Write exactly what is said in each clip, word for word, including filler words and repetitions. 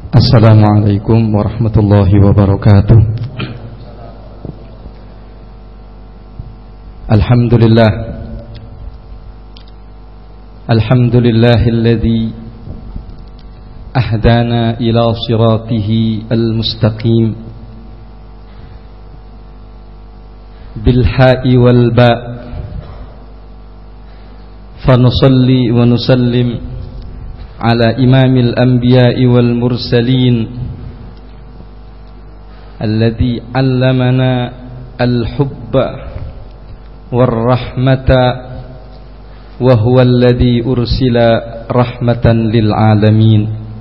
Assalamualaikum warahmatullahi wabarakatuh. Alhamdulillah Alhamdulillahilladzi ahdana ila siratihi al-mustaqim bil ha'i wal ba' fanusalli wa nusallim على إمام الأنبياء والمرسلين الذي علمنا الحب والرحمة وهو الذي أرسل رحمة للعالمين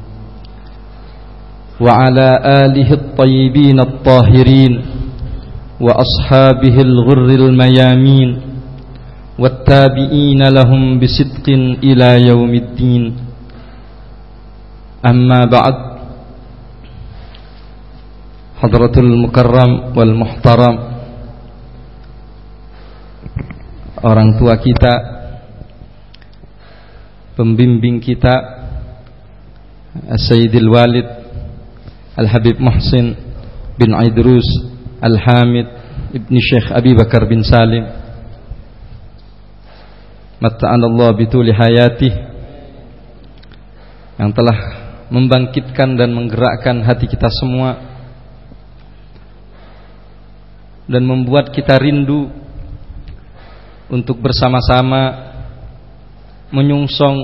وعلى آله الطيبين الطاهرين وأصحابه الغر الميامين والتابعين لهم بصدق إلى يوم الدين. Amma ba'd. Hadratul mukarram wal muhtaram, orang tua kita, pembimbing kita, Sayyidil Walid Al-Habib Muhsin bin Idrus Al-Hamid ibni Syekh Abi Bakar bin Salim, matta'anallah bituli hayatih, yang telah membangkitkan dan menggerakkan hati kita semua dan membuat kita rindu untuk bersama-sama menyungsong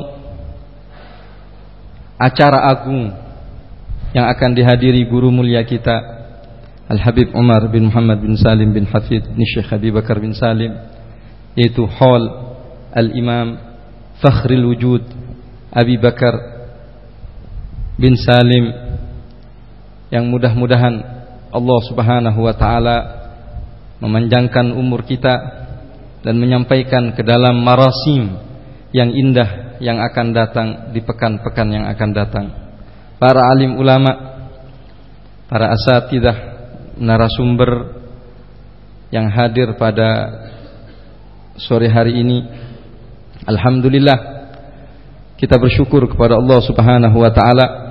acara agung yang akan dihadiri guru mulia kita Al-Habib Umar bin Muhammad bin Salim bin Hafid bin Syekh Abi Bakar bin Salim, yaitu Hall Al-Imam Fakhril Wujud Abi Bakar bin Salim, yang mudah-mudahan Allah Subhanahu wa ta'ala memanjangkan umur kita dan menyampaikan ke dalam marasim yang indah yang akan datang di pekan-pekan yang akan datang. Para alim ulama, para asatidzah, narasumber yang hadir pada sore hari ini, alhamdulillah kita bersyukur kepada Allah Subhanahu wa ta'ala.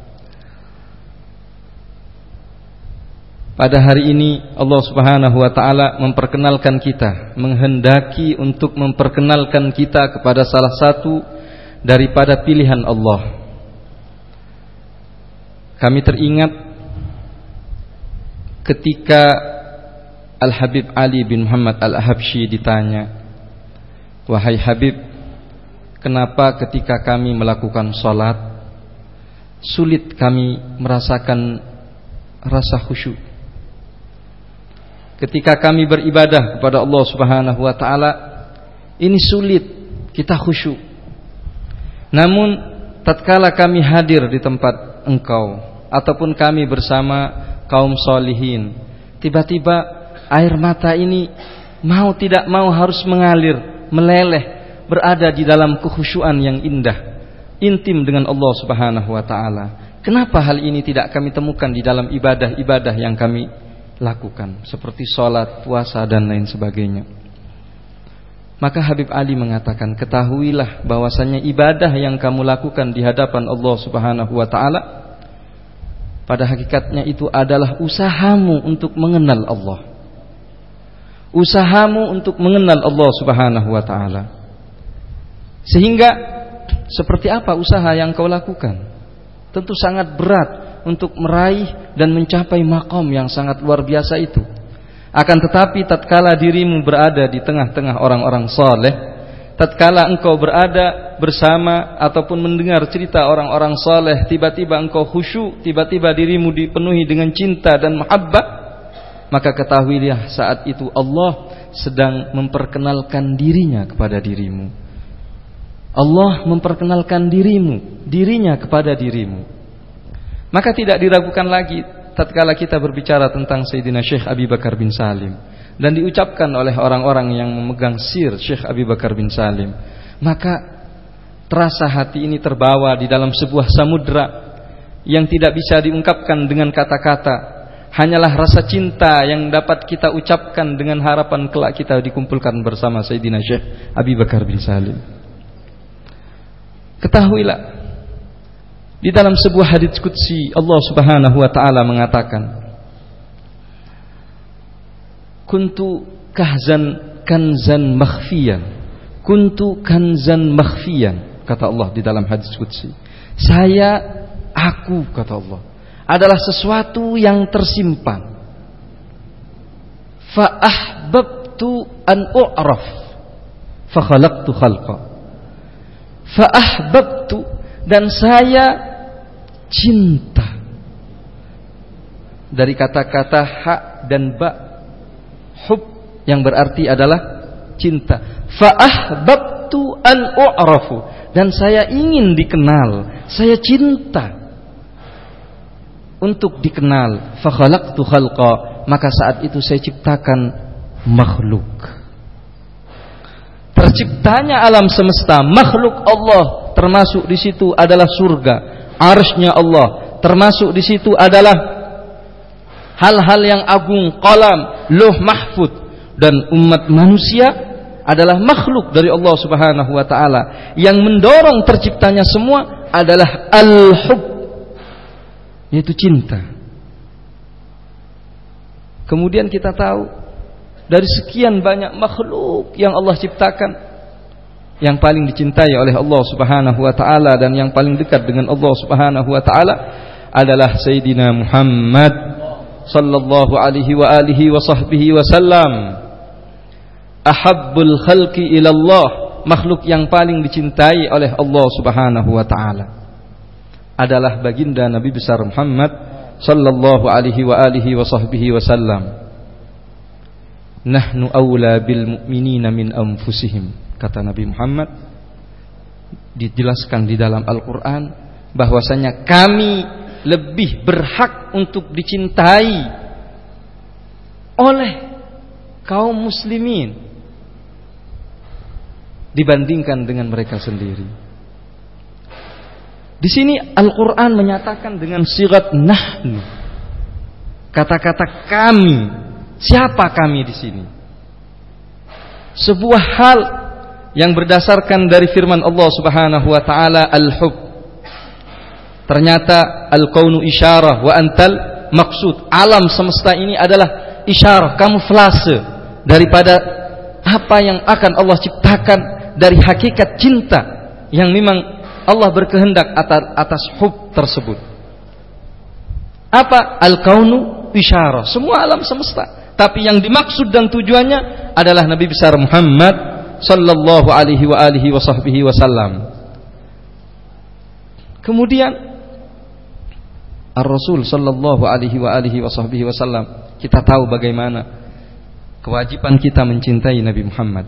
Pada hari ini Allah Subhanahu wa ta'ala memperkenalkan kita, menghendaki untuk memperkenalkan kita kepada salah satu daripada pilihan Allah. Kami teringat ketika Al-Habib Ali bin Muhammad Al-Habsyi ditanya, "Wahai Habib, kenapa ketika kami melakukan salat sulit kami merasakan rasa khusyuk? Ketika kami beribadah kepada Allah Subhanahu wa ta'ala, ini sulit kita khusyuk. Namun tatkala kami hadir di tempat engkau ataupun kami bersama kaum solihin, tiba-tiba air mata ini mau tidak mau harus mengalir, meleleh, berada di dalam kekhusyuan yang indah, intim dengan Allah Subhanahu wa ta'ala. Kenapa hal ini tidak kami temukan di dalam ibadah-ibadah yang kami lakukan, seperti sholat, puasa, dan lain sebagainya?" Maka Habib Ali mengatakan, "Ketahuilah bahwasanya ibadah yang kamu lakukan di hadapan Allah Subhanahu wa ta'ala, pada hakikatnya itu adalah usahamu untuk mengenal Allah, usahamu untuk mengenal Allah Subhanahu wa ta'ala. Sehingga seperti apa usaha yang kau lakukan? Tentu sangat berat untuk meraih dan mencapai maqam yang sangat luar biasa itu. Akan tetapi tatkala dirimu berada di tengah-tengah orang-orang saleh, tatkala engkau berada bersama ataupun mendengar cerita orang-orang saleh, tiba-tiba engkau khusyuk, tiba-tiba dirimu dipenuhi dengan cinta dan mahabbah, maka ketahuilah saat itu Allah sedang memperkenalkan dirinya kepada dirimu. Allah memperkenalkan dirimu, dirinya kepada dirimu. Maka tidak diragukan lagi tatkala kita berbicara tentang Sayyidina Syekh Abi Bakar bin Salim dan diucapkan oleh orang-orang yang memegang sir Syekh Abi Bakar bin Salim, maka terasa hati ini terbawa di dalam sebuah samudra yang tidak bisa diungkapkan dengan kata-kata. Hanyalah rasa cinta yang dapat kita ucapkan dengan harapan kelak kita dikumpulkan bersama Sayyidina Syekh Abi Bakar bin Salim. Ketahuilah Di dalam sebuah hadits qudsi Allah Subhanahu wa taala mengatakan, kuntu kahzan kanzan makhfiyan, kuntu kanzan makhfiyan, kata Allah di dalam hadits qudsi. Saya, aku, kata Allah, adalah sesuatu yang tersimpan. Fa ahbabtu an u'raf fa khalaqtu khalqa. Fa ahbabtu, dan saya cinta. Dari kata-kata ha dan ba, hub yang berarti adalah cinta. Fa ahbabtu an u'rafu, dan saya ingin dikenal, saya cinta untuk dikenal. Fa khalaqtu khalqa, maka saat itu saya ciptakan makhluk. Terciptanya alam semesta, makhluk Allah, termasuk di situ adalah surga, arsy-Nya Allah, termasuk di situ adalah hal-hal yang agung, qalam, lauh mahfuz, dan umat manusia adalah makhluk dari Allah Subhanahu wa taala. Yang mendorong terciptanya semua adalah al-hub, yaitu cinta. Kemudian kita tahu dari sekian banyak makhluk yang Allah ciptakan, yang paling dicintai oleh Allah Subhanahu wa taala dan yang paling dekat dengan Allah Subhanahu wa taala adalah Sayyidina Muhammad sallallahu alaihi wa alihi wa sahbihi wasallam. Ahabbul khalqi ila Allah, makhluk yang paling dicintai oleh Allah Subhanahu wa taala adalah baginda Nabi besar Muhammad sallallahu alaihi wa alihi wa sahbihi wasallam. Nahnu awla bil mu'minina min anfusihim, kata Nabi Muhammad. Dijelaskan di dalam Al-Quran bahwasanya kami lebih berhak untuk dicintai oleh kaum muslimin dibandingkan dengan mereka sendiri. Di sini Al-Quran menyatakan dengan sigat nahnu, kata-kata kami. Siapa kami di sini? Sebuah hal yang berdasarkan dari firman Allah Subhanahu wa taala, al-hub. Ternyata al-kaunu isyarah wa antal maksud. Alam semesta ini adalah isyarah, kamuflase daripada apa yang akan Allah ciptakan dari hakikat cinta yang memang Allah berkehendak atas, atas hub tersebut. Apa? Al-kaunu isyarah, semua alam semesta. Tapi yang dimaksud dan tujuannya adalah Nabi besar Muhammad sallallahu alaihi wa alihi wa sahbihi wasallam. Kemudian Ar-Rasul sallallahu alaihi wa alihi wa sahbihi wasallam, kita tahu bagaimana kewajiban kita mencintai Nabi Muhammad.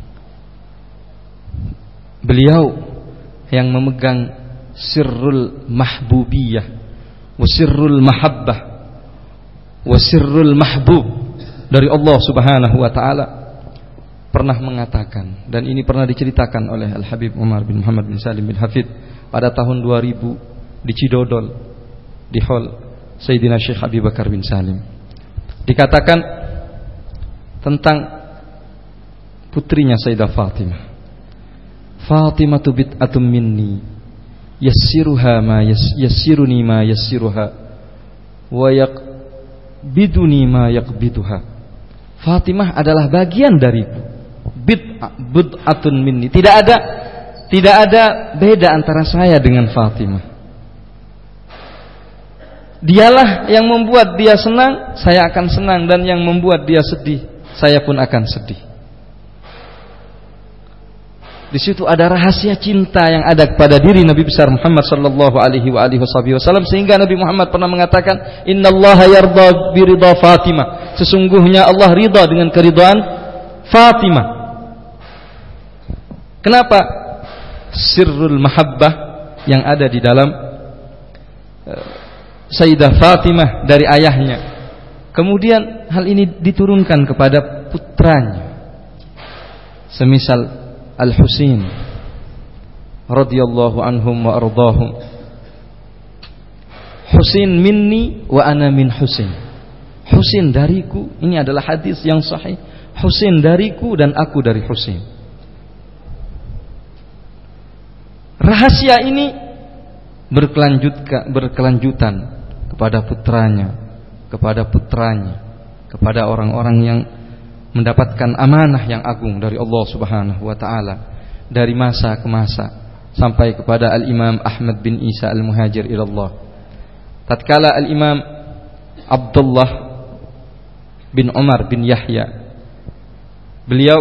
Beliau yang memegang sirrul mahbubiyah wa sirrul mahabbah wa sirrul mahbub dari Allah Subhanahu wa taala, pernah mengatakan, dan ini pernah diceritakan oleh Al-Habib Umar bin Muhammad bin Salim bin Hafid pada tahun dua ribu di Cidodol, di hall Sayyidina Syekh Abi Bakar bin Salim. Dikatakan tentang putrinya Sayyidah Fatimah, Fatimah tu bid'atum minni yassiruha ma yassiruni ma yassiruha wa yaqbiduni ma yaqbiduha. Fatimah adalah bagian dariku, bid'ah bid'atun minni. Tidak ada tidak ada beda antara saya dengan Fatimah. Dialah yang membuat dia senang, saya akan senang, dan yang membuat dia sedih, saya pun akan sedih. Di situ ada rahasia cinta yang ada kepada diri Nabi besar Muhammad sallallahu alaihi wa alihi wasallam, sehingga Nabi Muhammad pernah mengatakan, innallaha yarda bi ridha Fatimah, sesungguhnya Allah ridha dengan keridhaan Fatimah. Kenapa? Sirrul mahabbah yang ada di dalam uh, Sayyidah Fatimah dari ayahnya. Kemudian hal ini diturunkan kepada putranya, semisal Al-Husain radhiyallahu anhum wa ardahum. Husain minni wa ana min Husain. Husain dariku, ini adalah hadis yang sahih. Husain dariku dan aku dari Husain. Rahasia ini berkelanjutan berkelanjutan kepada putranya, kepada putranya, kepada orang-orang yang mendapatkan amanah yang agung dari Allah Subhanahu wa taala dari masa ke masa sampai kepada Al-Imam Ahmad bin Isa Al-Muhajir ilallah. Tatkala Al-Imam Abdullah bin Umar bin Yahya, beliau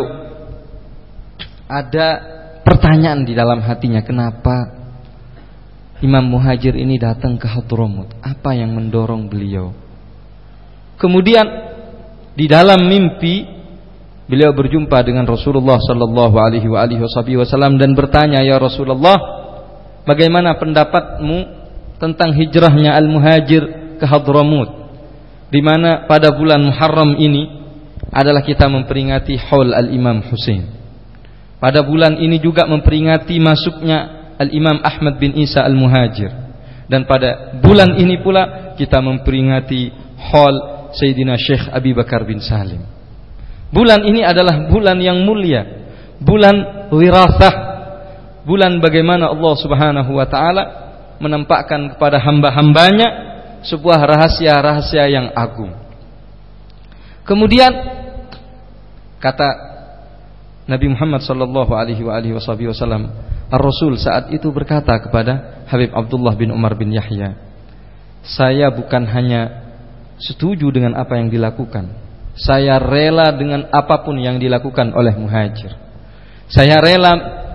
ada pertanyaan di dalam hatinya, kenapa Imam Muhajir ini datang ke Hadramut? Apa yang mendorong beliau? Kemudian di dalam mimpi beliau berjumpa dengan Rasulullah sallallahu alaihi wa alihi wasallam dan bertanya, "Ya Rasulullah, bagaimana pendapatmu tentang hijrahnya Al-Muhajir ke Hadramut, di mana pada bulan Muharram ini adalah kita memperingati haul Al-Imam Husain. Pada bulan ini juga memperingati masuknya Al-Imam Ahmad bin Isa Al-Muhajir, dan pada bulan ini pula kita memperingati haul Sayyidina Syekh Abi Bakar bin Salim. Bulan ini adalah bulan yang mulia, bulan wirasah, bulan bagaimana Allah Subhanahu wa taala menampakkan kepada hamba-hambanya sebuah rahasia-rahasia yang agung." Kemudian kata Nabi Muhammad sallallahu alaihi wa alihi wasallam, Ar-Rasul saat itu berkata kepada Habib Abdullah bin Umar bin Yahya, "Saya bukan hanya setuju dengan apa yang dilakukan, saya rela dengan apapun yang dilakukan oleh Muhajir. Saya rela,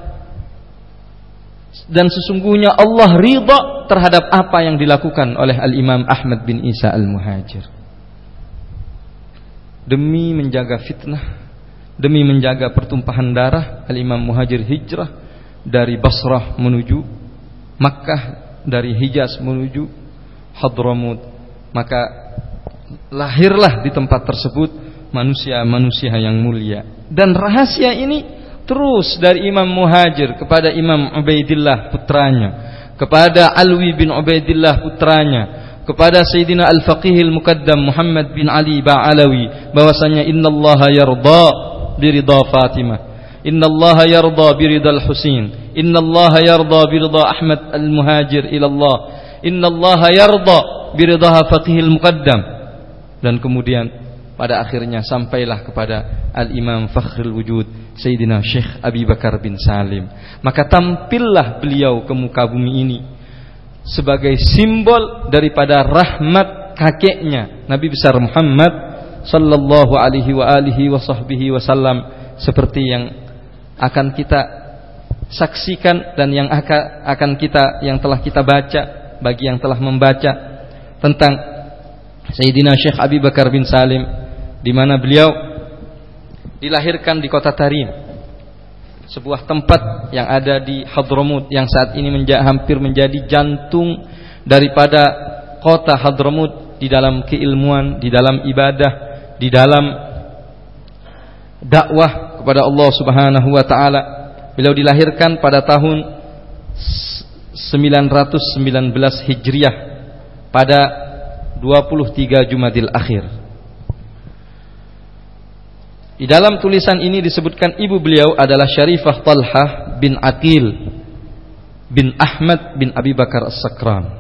dan sesungguhnya Allah ridha terhadap apa yang dilakukan oleh Al-Imam Ahmad bin Isa Al-Muhajir." Demi menjaga fitnah, demi menjaga pertumpahan darah, Al-Imam Muhajir hijrah dari Basrah menuju Makkah, dari Hijaz menuju Hadramut. Maka lahirlah di tempat tersebut manusia-manusia yang mulia. Dan rahasia ini terus dari Imam Muhajir kepada Imam Ubaidillah putranya, kepada Alwi bin Ubaidillah putranya, kepada Sayyidina Al-Faqihil Muqaddam Muhammad bin Ali Ba'alawi, bahwasanya innallaha yarda birida Fatimah, innallaha yarda biridal Husain, innallaha yarda birida Ahmad Al-Muhajir ilallah, innallaha yarda birida Faqihil Muqaddam. Dan kemudian pada akhirnya sampailah kepada Al-Imam Fakhrul Wujud Sayyidina Syekh Abi Bakar bin Salim. Maka tampillah beliau ke muka bumi ini sebagai simbol daripada rahmat kakeknya Nabi besar Muhammad sallallahu alaihi wa alihi wa sahbihi wasallam, seperti yang akan kita saksikan dan yang akan kita yang telah kita baca bagi yang telah membaca tentang Sayyidina Syekh Abi Bakar bin Salim, di mana beliau dilahirkan di kota Tarim, sebuah tempat yang ada di Hadramut yang saat ini menja- hampir menjadi jantung daripada kota Hadramut di dalam keilmuan, di dalam ibadah, di dalam dakwah kepada Allah Subhanahu wa taala. Beliau dilahirkan pada tahun sembilan ratus sembilan belas Hijriah pada dua puluh tiga Jumadil Akhir. Di dalam tulisan ini disebutkan ibu beliau adalah Syarifah Talhah bin Aqil bin Ahmad bin Abi Bakar As-Sakran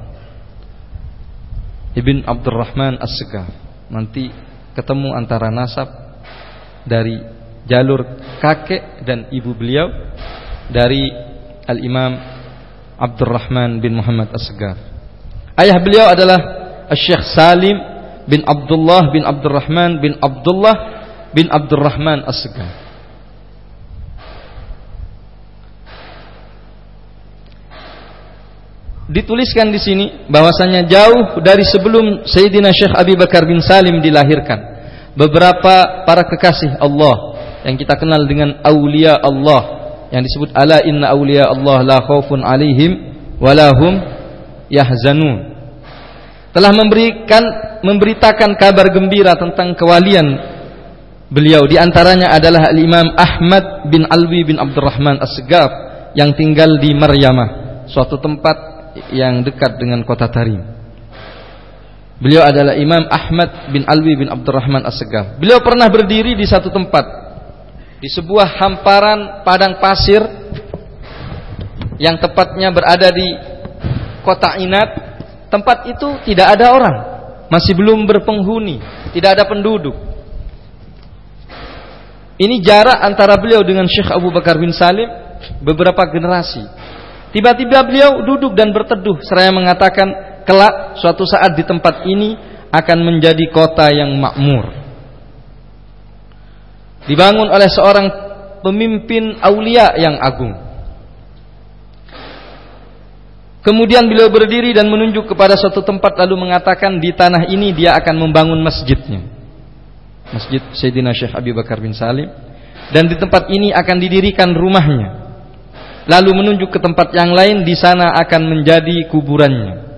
Ibn Abdurrahman As-Segaf. Nanti ketemu antara nasab dari jalur kakek dan ibu beliau dari Al-Imam Abdurrahman bin Muhammad As-Segaf. Ayah beliau adalah Syekh Salim bin Abdullah bin Abdurrahman bin Abdullah bin Abdurrahman As-Segaf. Dituliskan di sini bahwasanya jauh dari sebelum Sayyidina Syekh Abi Bakar bin Salim dilahirkan, beberapa para kekasih Allah yang kita kenal dengan aulia Allah, yang disebut ala inna aulia Allah la khaufun alaihim walahum yahzanun, telah memberikan memberitakan kabar gembira tentang kewalian beliau. Di antaranya adalah Al-Imam Ahmad bin Alwi bin Abdurrahman As-Segaf yang tinggal di Maryamah, suatu tempat yang dekat dengan kota Tarim. Beliau adalah Imam Ahmad bin Alwi bin Abdurrahman As-Segaf. Beliau pernah berdiri di satu tempat, di sebuah hamparan padang pasir yang tepatnya berada di kota Inat, tempat itu tidak ada orang, masih belum berpenghuni, tidak ada penduduk. Ini jarak antara beliau dengan Syekh Abu Bakar bin Salim beberapa generasi. Tiba-tiba beliau duduk dan berteduh seraya mengatakan, kelak suatu saat di tempat ini akan menjadi kota yang makmur, dibangun oleh seorang pemimpin aulia yang agung. Kemudian beliau berdiri dan menunjuk kepada suatu tempat lalu mengatakan, di tanah ini dia akan membangun masjidnya, Masjid Sayyidina Syekh Abu Bakar bin Salim, dan di tempat ini akan didirikan rumahnya. Lalu menunjuk ke tempat yang lain, di sana akan menjadi kuburannya.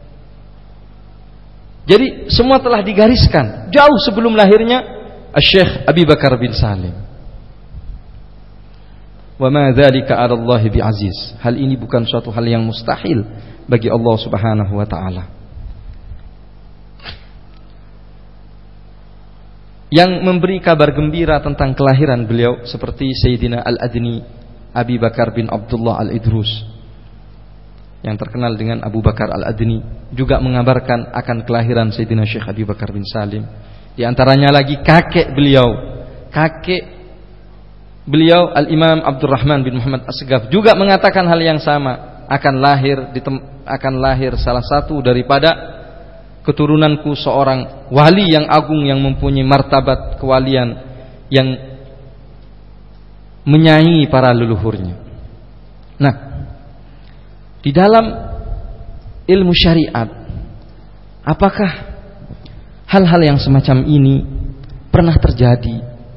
Jadi semua telah digariskan jauh sebelum lahirnya Syekh Abu Bakar bin Salim. Wa ma dzalika 'ala Allah bi'aziz. Hal ini bukan suatu hal yang mustahil bagi Allah Subhanahu wa taala. Yang memberi kabar gembira tentang kelahiran beliau seperti Sayyidina Al-Adni Abi Bakar bin Abdullah Al-Idrus, yang terkenal dengan Abu Bakar Al-Adni, juga mengabarkan akan kelahiran Sayyidina Syekh Abu Bakar bin Salim. Di antaranya lagi kakek beliau, kakek beliau Al-Imam Abdurrahman bin Muhammad As-Segaf juga mengatakan hal yang sama, akan lahir di tem- akan lahir salah satu daripada keturunanku seorang wali yang agung yang mempunyai martabat kewalian yang menyaingi para leluhurnya. Nah, di dalam ilmu syariat, apakah hal-hal yang semacam ini pernah terjadi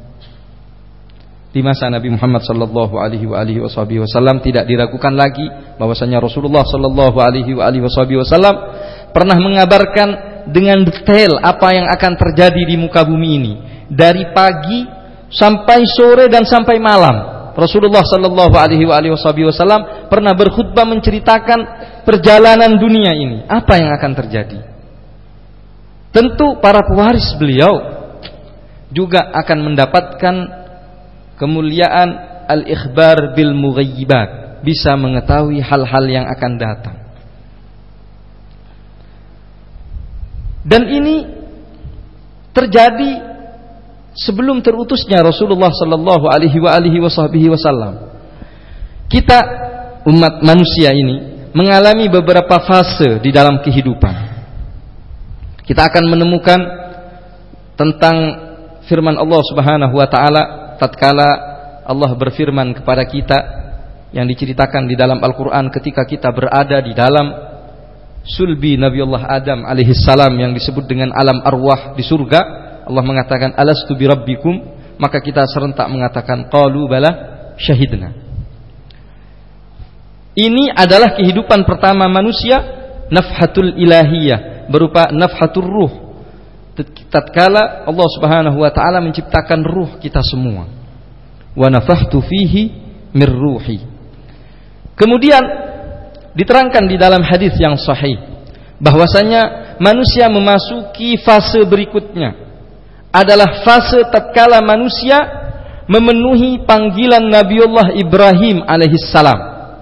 di masa Nabi Muhammad sallallahu alaihi wa alihi wasallam? Tidak diragukan lagi bahwasanya Rasulullah sallallahu alaihi wa alihi wasallam pernah mengabarkan dengan detail apa yang akan terjadi di muka bumi ini, dari pagi sampai sore dan sampai malam. Rasulullah sallallahu alaihi wa alihi wasallam pernah berkhutbah menceritakan perjalanan dunia ini, apa yang akan terjadi. Tentu para pewaris beliau juga akan mendapatkan kemuliaan al-ikhbar bil mughayyibat, bisa mengetahui hal-hal yang akan datang. Dan ini terjadi sebelum terutusnya Rasulullah sallallahu alaihi wa alihi wasallam. Kita umat manusia ini mengalami beberapa fase di dalam kehidupan. Kita akan menemukan tentang firman Allah Subhanahu wa taala tatkala Allah berfirman kepada kita yang diceritakan di dalam Al-Qur'an ketika kita berada di dalam sulbi Nabiullah Adam alaihi salam yang disebut dengan alam arwah di surga. Allah mengatakan alastu birabbikum, maka kita serentak mengatakan qalu bala syahidna. Ini adalah kehidupan pertama manusia, nafhatul ilahiyah, berupa nafhatul ruh. Tatkala Allah Subhanahu wa taala menciptakan ruh kita semua. Wa nafahtu fihi mir ruhi. Kemudian diterangkan di dalam hadis yang sahih bahwasanya manusia memasuki fase berikutnya adalah fase tatkala manusia memenuhi panggilan Nabiullah Ibrahim alaihissalam.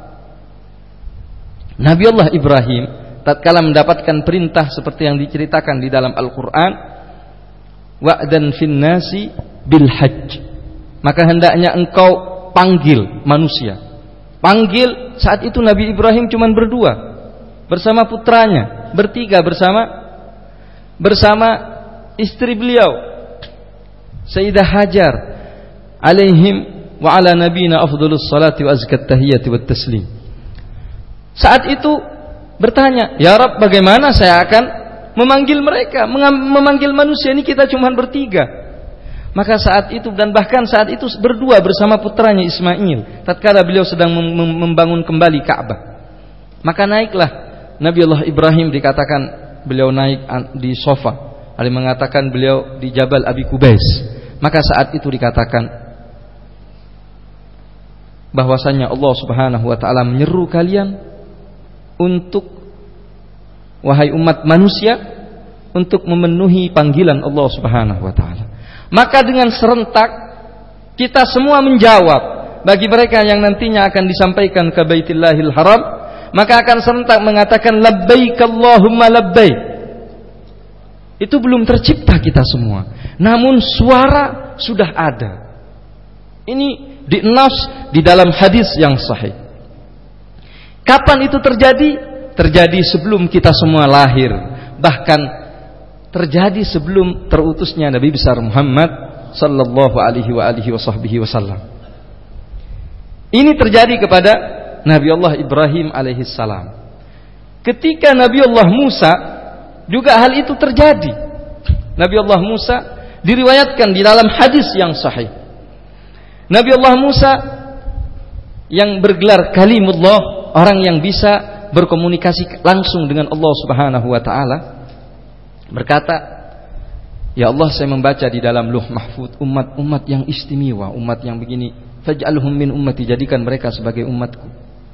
Nabiullah Ibrahim tatkala mendapatkan perintah seperti yang diceritakan di dalam Al-Qur'an, wa'dan fin nasi bil hajj, maka hendaknya engkau panggil manusia. Panggil, saat itu Nabi Ibrahim cuma berdua bersama putranya, bertiga bersama bersama istri beliau Sayyidah Hajar alaihim wa ala nabiyina afdhalus salati wa azkat tahiyyati wat taslim. Saat itu bertanya, ya Rabb, bagaimana saya akan memanggil mereka, memanggil manusia ini, kita cuma bertiga. Maka saat itu dan bahkan saat itu berdua bersama putranya Ismail tatkala beliau sedang membangun kembali Ka'bah. Maka naiklah Nabiullah Ibrahim, dikatakan beliau naik di sofa, ada yang mengatakan beliau di Jabal Abi Kubais. Maka saat itu dikatakan bahwasanya Allah Subhanahu wa taala menyeru kalian untuk, wahai umat manusia, untuk memenuhi panggilan Allah Subhanahu wa taala. Maka dengan serentak kita semua menjawab. Bagi mereka yang nantinya akan disampaikan ke Baitullahil Haram, maka akan serentak mengatakan labbaik Allahumma labbaik. Itu belum tercipta kita semua, namun suara sudah ada. Ini dinas di dalam hadis yang sahih. Kapan itu terjadi? Terjadi sebelum kita semua lahir, bahkan terjadi sebelum terutusnya Nabi besar Muhammad sallallahu alaihi wa alihi wasallam. Ini terjadi kepada Nabi Allah Ibrahim alaihi salam. Ketika Nabi Allah Musa juga hal itu terjadi. Nabi Allah Musa diriwayatkan di dalam hadis yang sahih. Nabi Allah Musa yang bergelar kalimullah, orang yang bisa berkomunikasi langsung dengan Allah Subhanahu wa taala, berkata, "Ya Allah, saya membaca di dalam Lauh Mahfuz umat-umat yang istimewa, umat yang begini, faj'alhum min ummati, jadikan mereka sebagai umatku."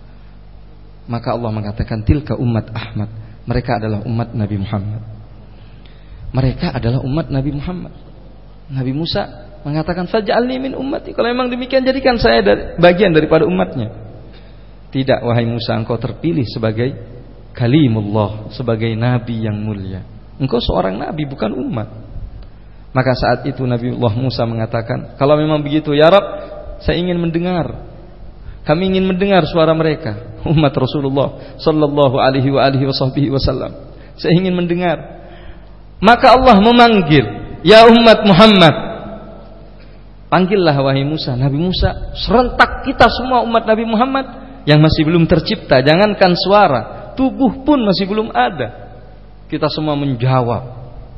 Maka Allah mengatakan, "Tilka umat Ahmad." Mereka adalah umat Nabi Muhammad. Mereka adalah umat Nabi Muhammad. Nabi Musa mengatakan, "Faj'alni min ummati." Kalau memang demikian, jadikan saya dari, bagian daripada umatnya. Tidak, wahai Musa, engkau terpilih sebagai kalimullah, sebagai nabi yang mulia. Engkau seorang nabi, bukan umat. Maka saat itu Nabi Allah Musa mengatakan, "Kalau memang begitu, ya Rabb, saya ingin mendengar. Kami ingin mendengar suara mereka, umat Rasulullah sallallahu alaihi wa alihi wasallam. Saya ingin mendengar." Maka Allah memanggil, "Ya umat Muhammad, panggillah wahai Musa." Nabi Musa, serentak kita semua umat Nabi Muhammad yang masih belum tercipta, jangankan suara, tubuh pun masih belum ada, kita semua menjawab,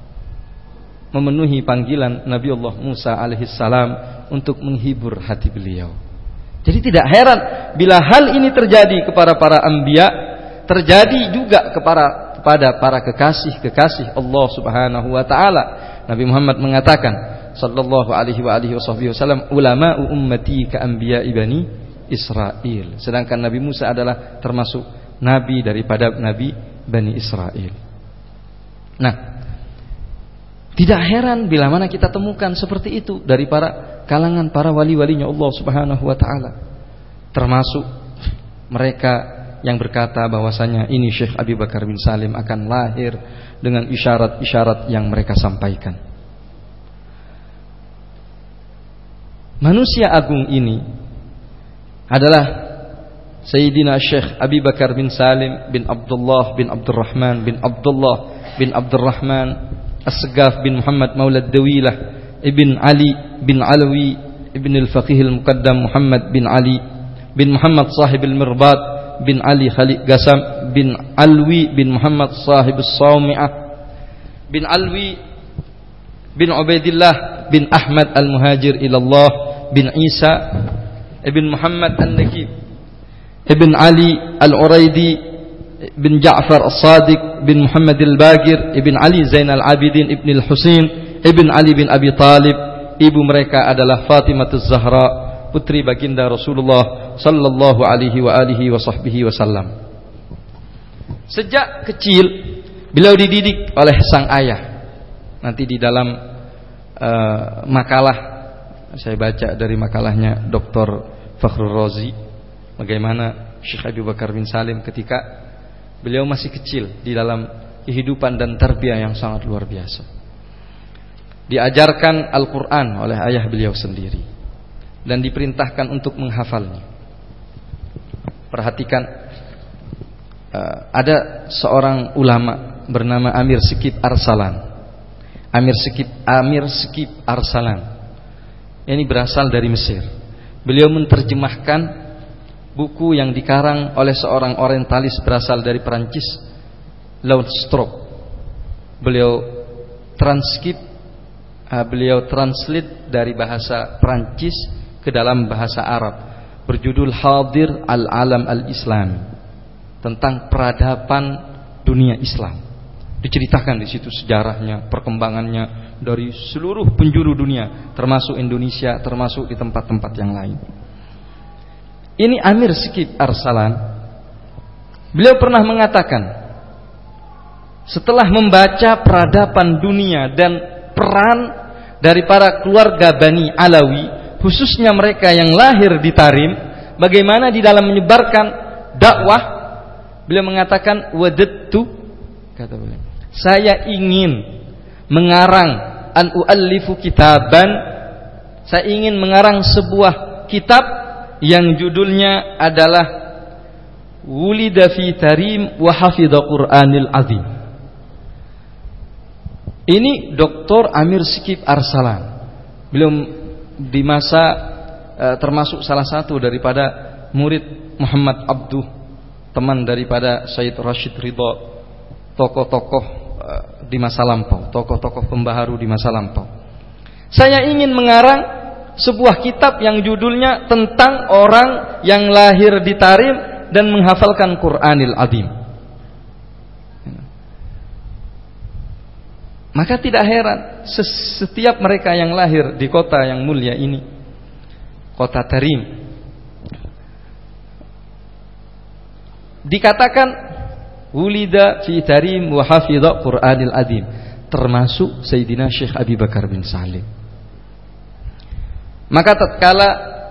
memenuhi panggilan Nabi Allah Musa alaihissalam untuk menghibur hati beliau. Jadi tidak heran bila hal ini terjadi kepada para anbiya, terjadi juga kepada kepada para kekasih-kekasih Allah Subhanahu wa taala. Nabi Muhammad mengatakan sallallahu alaihi wa alihi wasallam, "Ulama'u ummati ka anbiya'i bani Israel." Sedangkan Nabi Musa adalah termasuk nabi daripada nabi Bani Israel. Nah, tidak heran bila mana kita temukan seperti itu dari para kalangan para wali-walinya Allah Subhanahu wa taala. Termasuk mereka yang berkata bahwasanya ini Syekh Abi Bakar bin Salim akan lahir dengan isyarat-isyarat yang mereka sampaikan. Manusia agung ini adalah Sayyidina Syekh Abi Bakar bin Salim bin Abdullah bin Abdurrahman bin Abdullah bin Abdurrahman As-Segaf bin Muhammad Maulad Dawilah Ibn Ali bin Alawi Ibn Al-Faqih Al-Muqaddam Muhammad bin Ali bin Muhammad Sahib Al-Mirbad bin Ali Khalid Gasam bin Alwi bin Muhammad Sahib As-Sawmi'ah bin Alwi bin Ubaidillah bin Ahmad Al-Muhajir ilallah bin Isa ibn Muhammad An-Nakib ibn Ali Al-Uraidi bin Ja'far As-Sadiq bin Muhammad Al-Bagir ibn Ali Zain Al-Abidin ibn Al-Husain ibn Ali bin Abi Talib. Ibu mereka adalah Fatimah Az-Zahra, putri baginda Rasulullah sallallahu alaihi wa alihi wa sahbihi wasallam. Sejak kecil beliau dididik oleh sang ayah. Nanti di dalam uh, makalah saya baca dari makalahnya Doktor Fakhrul Razi, bagaimana Syekh Abu Bakar bin Salim ketika beliau masih kecil di dalam kehidupan dan tarbiyah yang sangat luar biasa. Diajarkan Al-Quran oleh ayah beliau sendiri dan diperintahkan untuk menghafalnya. Perhatikan, uh, ada seorang ulama bernama Amir Sikib Arsalan. Amir Sikib Amir Sikib Arsalan ini berasal dari Mesir. Beliau menerjemahkan buku yang dikarang oleh seorang orientalis berasal dari Perancis, Lautstrop. Beliau transkrip, uh, beliau translate dari bahasa Perancis ke dalam bahasa Arab, berjudul Hadir Al-Alam Al-Islami, tentang peradaban dunia Islam. Diceritakan di situ sejarahnya, perkembangannya dari seluruh penjuru dunia, termasuk Indonesia, termasuk di tempat-tempat yang lain. Ini Amir Sikib Arsalan. Beliau pernah mengatakan, setelah membaca peradaban dunia dan peran dari para keluarga Bani Alawi, khususnya mereka yang lahir di Tarim, bagaimana di dalam menyebarkan dakwah, Beliau mengatakan wadadtu, kata beliau, saya ingin mengarang an uallifu kitaban, saya ingin mengarang sebuah kitab yang judulnya adalah Wulida fi Tarim wa hafidha Qur'anil Azim. Ini Doktor Amir Syekh Arsalan. Beliau di masa uh, termasuk salah satu daripada murid Muhammad Abduh, teman daripada Sayyid Rashid Ridha, tokoh-tokoh uh, di masa lampau, tokoh-tokoh pembaharu di masa lampau. Saya ingin mengarang sebuah kitab yang judulnya tentang orang yang lahir di Tarim dan menghafalkan Qur'anil Azim. Maka tidak heran setiap mereka yang lahir di kota yang mulia ini, kota Tarim, dikatakan wulida fi Tarim wa hafidha Qur'anil Azim, termasuk Sayyidina Syekh Abi Bakar bin Salim. Maka tatkala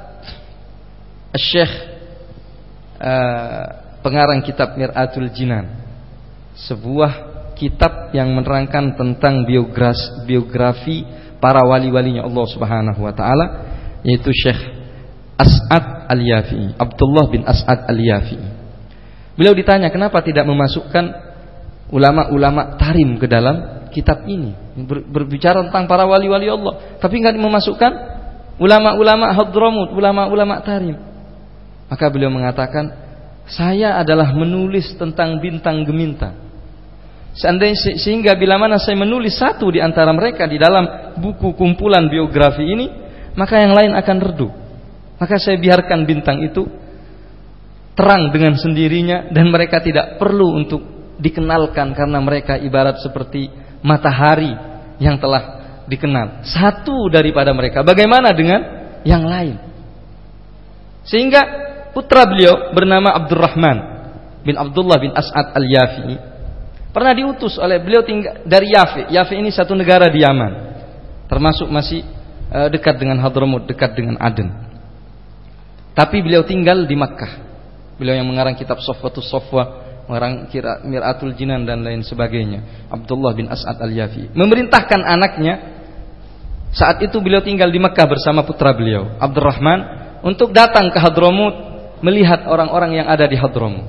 Syekh uh, pengarang kitab Mir'atul Jinan, sebuah kitab yang menerangkan tentang biografi, biografi para wali-walinya Allah Subhanahu wa taala, yaitu Syekh As'ad Al-Yafi'i, Abdullah bin As'ad Al-Yafi'i. Beliau ditanya kenapa tidak memasukkan ulama-ulama Tarim ke dalam kitab ini, Ber, berbicara tentang para wali-wali Allah, tapi enggak memasukkan ulama-ulama Hadramut, ulama-ulama Tarim. Maka beliau mengatakan, saya adalah menulis tentang bintang gemintang. Seandainya, sehingga bila mana saya menulis satu di antara mereka di dalam buku kumpulan biografi ini, maka yang lain akan redup. Maka saya biarkan bintang itu terang dengan sendirinya, dan mereka tidak perlu untuk dikenalkan, karena mereka ibarat seperti matahari yang telah dikenal, satu daripada mereka. Bagaimana dengan yang lain? Sehingga putra beliau bernama Abdurrahman bin Abdullah bin As'ad Al-Yafi'i pernah diutus oleh beliau tinggal dari Yafi. Yafi ini satu negara di Yaman, termasuk masih uh, dekat dengan Hadramut, dekat dengan Aden. Tapi beliau tinggal di Makkah. Beliau yang mengarang kitab Sofwatus Sofwa, mengarang Mir'atul Jinan dan lain sebagainya. Abdullah bin As'ad Al-Yafi memerintahkan anaknya, saat itu beliau tinggal di Makkah bersama putra beliau Abdurrahman, untuk datang ke Hadramut melihat orang-orang yang ada di Hadramut.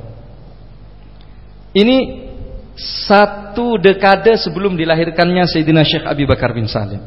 Ini satu dekade sebelum dilahirkannya Sayyidina Syekh Abi Bakar bin Salim.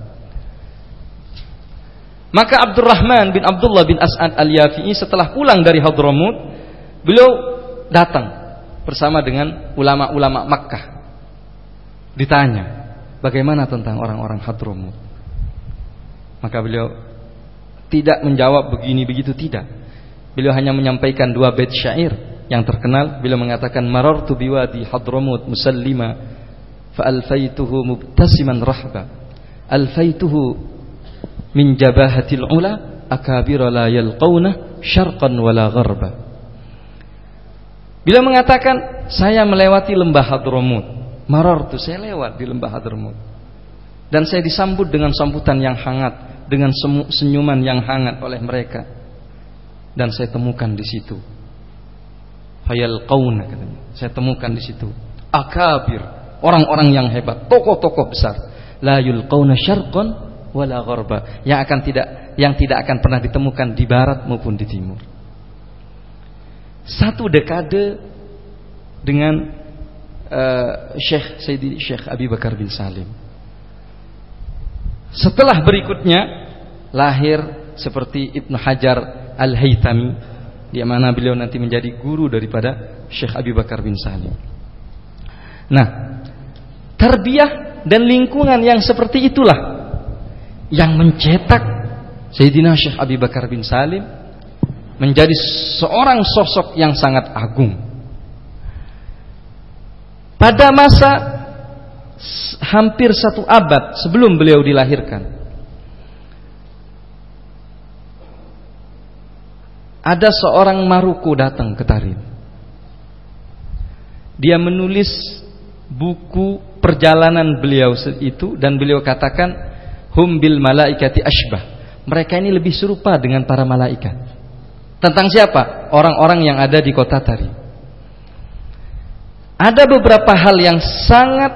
Maka Abdurrahman bin Abdullah bin As'ad Al-Yafi'i setelah pulang dari Hadramut, beliau datang bersama dengan ulama-ulama Makkah. Ditanya, bagaimana tentang orang-orang Hadramut? Maka beliau tidak menjawab begini begitu, tidak. Beliau hanya menyampaikan dua bait syair yang terkenal. Beliau mengatakan, marartu biwadi Hadramut musallima fa alfaituhu mubtasiman rahba, alfaituhu min jabahatil ula akabira la yalqawna syarqan wala gharba. Beliau mengatakan, saya melewati lembah Hadramut, marartu, saya lewat di lembah Hadramut, dan saya disambut dengan sambutan yang hangat, dengan senyuman yang hangat oleh mereka, dan saya temukan di situ hayal qauna, katanya, saya temukan di situ akabir, orang-orang yang hebat, tokoh-tokoh besar, la yulqauna syarqan wala gharba, yang akan tidak yang tidak akan pernah ditemukan di barat maupun di timur. Satu dekade dengan uh, Syekh Sayyidi Syekh Abi Bakar bin Salim. Setelah berikutnya lahir seperti Ibnu Hajar Al-Haythami, di mana beliau nanti menjadi guru daripada Syekh Abi Bakar bin Salim. Nah, tarbiyah dan lingkungan yang seperti itulah yang mencetak Sayyidina Syekh Abi Bakar bin Salim menjadi seorang sosok yang sangat agung. Pada masa hampir satu abad sebelum beliau dilahirkan, ada seorang Maruku datang ke Tarim. Dia menulis buku perjalanan beliau itu, dan beliau katakan, hum bil malaikati ashbah, mereka ini lebih serupa dengan para malaikat. Tentang siapa? Orang-orang yang ada di kota Tarim. Ada beberapa hal yang sangat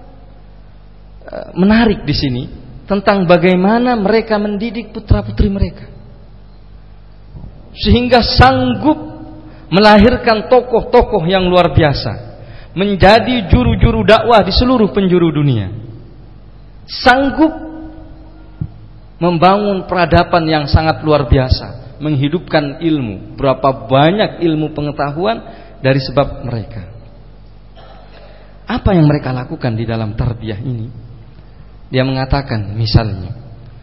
menarik di sini tentang bagaimana mereka mendidik putra-putri mereka, sehingga sanggup melahirkan tokoh-tokoh yang luar biasa, menjadi juru-juru dakwah di seluruh penjuru dunia, sanggup membangun peradaban yang sangat luar biasa, menghidupkan ilmu. Berapa banyak ilmu pengetahuan dari sebab mereka. Apa yang mereka lakukan di dalam tarbiyah ini? Dia mengatakan misalnya,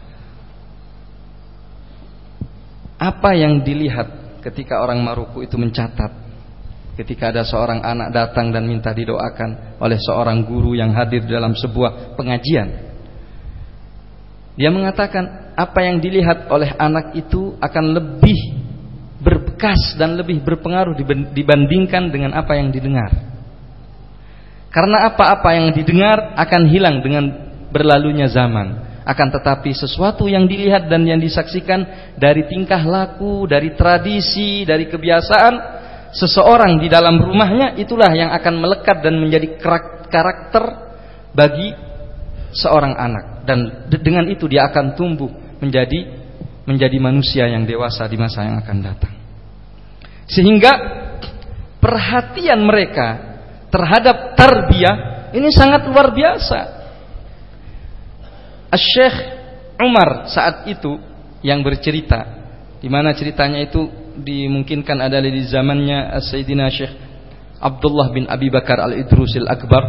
apa yang dilihat ketika orang Maroko itu mencatat, ketika ada seorang anak datang dan minta didoakan oleh seorang guru yang hadir dalam sebuah pengajian. Dia mengatakan apa yang dilihat oleh anak itu akan lebih berbekas dan lebih berpengaruh dibandingkan dengan apa yang didengar. Karena apa-apa yang didengar akan hilang dengan berlalunya zaman. Akan tetapi sesuatu yang dilihat dan yang disaksikan dari tingkah laku, dari tradisi, dari kebiasaan seseorang di dalam rumahnya, itulah yang akan melekat dan menjadi karakter bagi seorang anak. Dan dengan itu dia akan tumbuh menjadi menjadi manusia yang dewasa di masa yang akan datang. Sehingga perhatian mereka terhadap tarbiyah ini sangat luar biasa. Asy-Syaikh Umar saat itu yang bercerita, di mana ceritanya itu dimungkinkan ada di zamannya Sayyidina Syekh Abdullah bin Abi Bakar Al-Idrusil Akbar.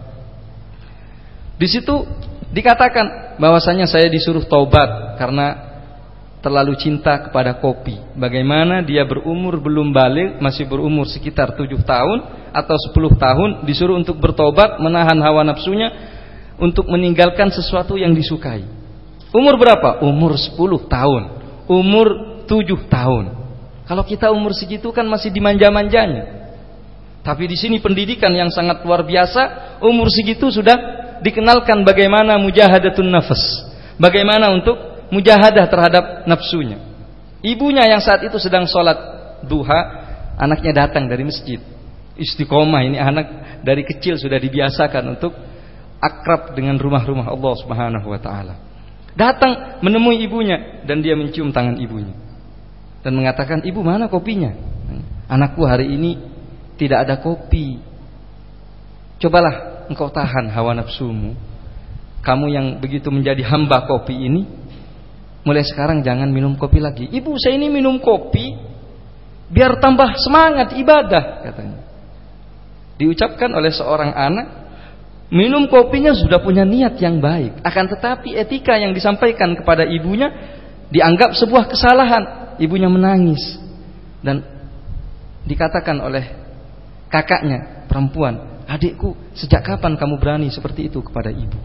Di situ dikatakan bahwasanya saya disuruh taubat karena terlalu cinta kepada kopi. Bagaimana dia berumur belum balik, masih berumur sekitar tujuh tahun atau sepuluh tahun, disuruh untuk bertobat, menahan hawa nafsunya untuk meninggalkan sesuatu yang disukai. Umur berapa? Umur sepuluh tahun, umur tujuh tahun. Kalau kita umur segitu kan masih dimanja-manjanya. Tapi di sini pendidikan yang sangat luar biasa, umur segitu sudah dikenalkan bagaimana mujahadatun nafas, bagaimana untuk mujahadah terhadap nafsunya. Ibunya yang saat itu sedang sholat duha, anaknya datang dari masjid. Istiqomah, ini anak dari kecil sudah dibiasakan untuk akrab dengan rumah-rumah Allah Subhanahu wa taala. Datang menemui ibunya dan dia mencium tangan ibunya dan mengatakan, "Ibu, mana kopinya?" "Anakku, hari ini tidak ada kopi. Cobalah engkau tahan hawa nafsumu. Kamu yang begitu menjadi hamba kopi ini, mulai sekarang jangan minum kopi lagi." "Ibu, saya ini minum kopi biar tambah semangat ibadah," katanya. Diucapkan oleh seorang anak, minum kopinya sudah punya niat yang baik, akan tetapi etika yang disampaikan kepada ibunya dianggap sebuah kesalahan. Ibunya menangis dan dikatakan oleh kakaknya perempuan, "Adikku, sejak kapan kamu berani seperti itu kepada ibu?"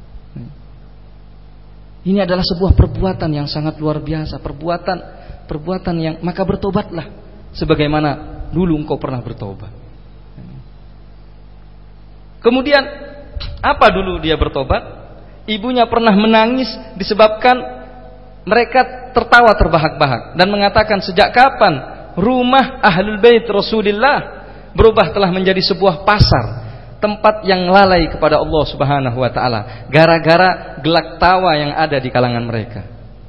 Ini adalah sebuah perbuatan yang sangat luar biasa, perbuatan perbuatan yang, maka bertobatlah sebagaimana dulu engkau pernah bertobat. Kemudian apa dulu dia bertobat? Ibunya pernah menangis disebabkan mereka tertawa terbahak-bahak dan mengatakan, "Sejak kapan rumah Ahlul Bait Rasulullah berubah telah menjadi sebuah pasar, tempat yang lalai kepada Allah Subhanahu wa taala, gara-gara gelak tawa yang ada di kalangan mereka."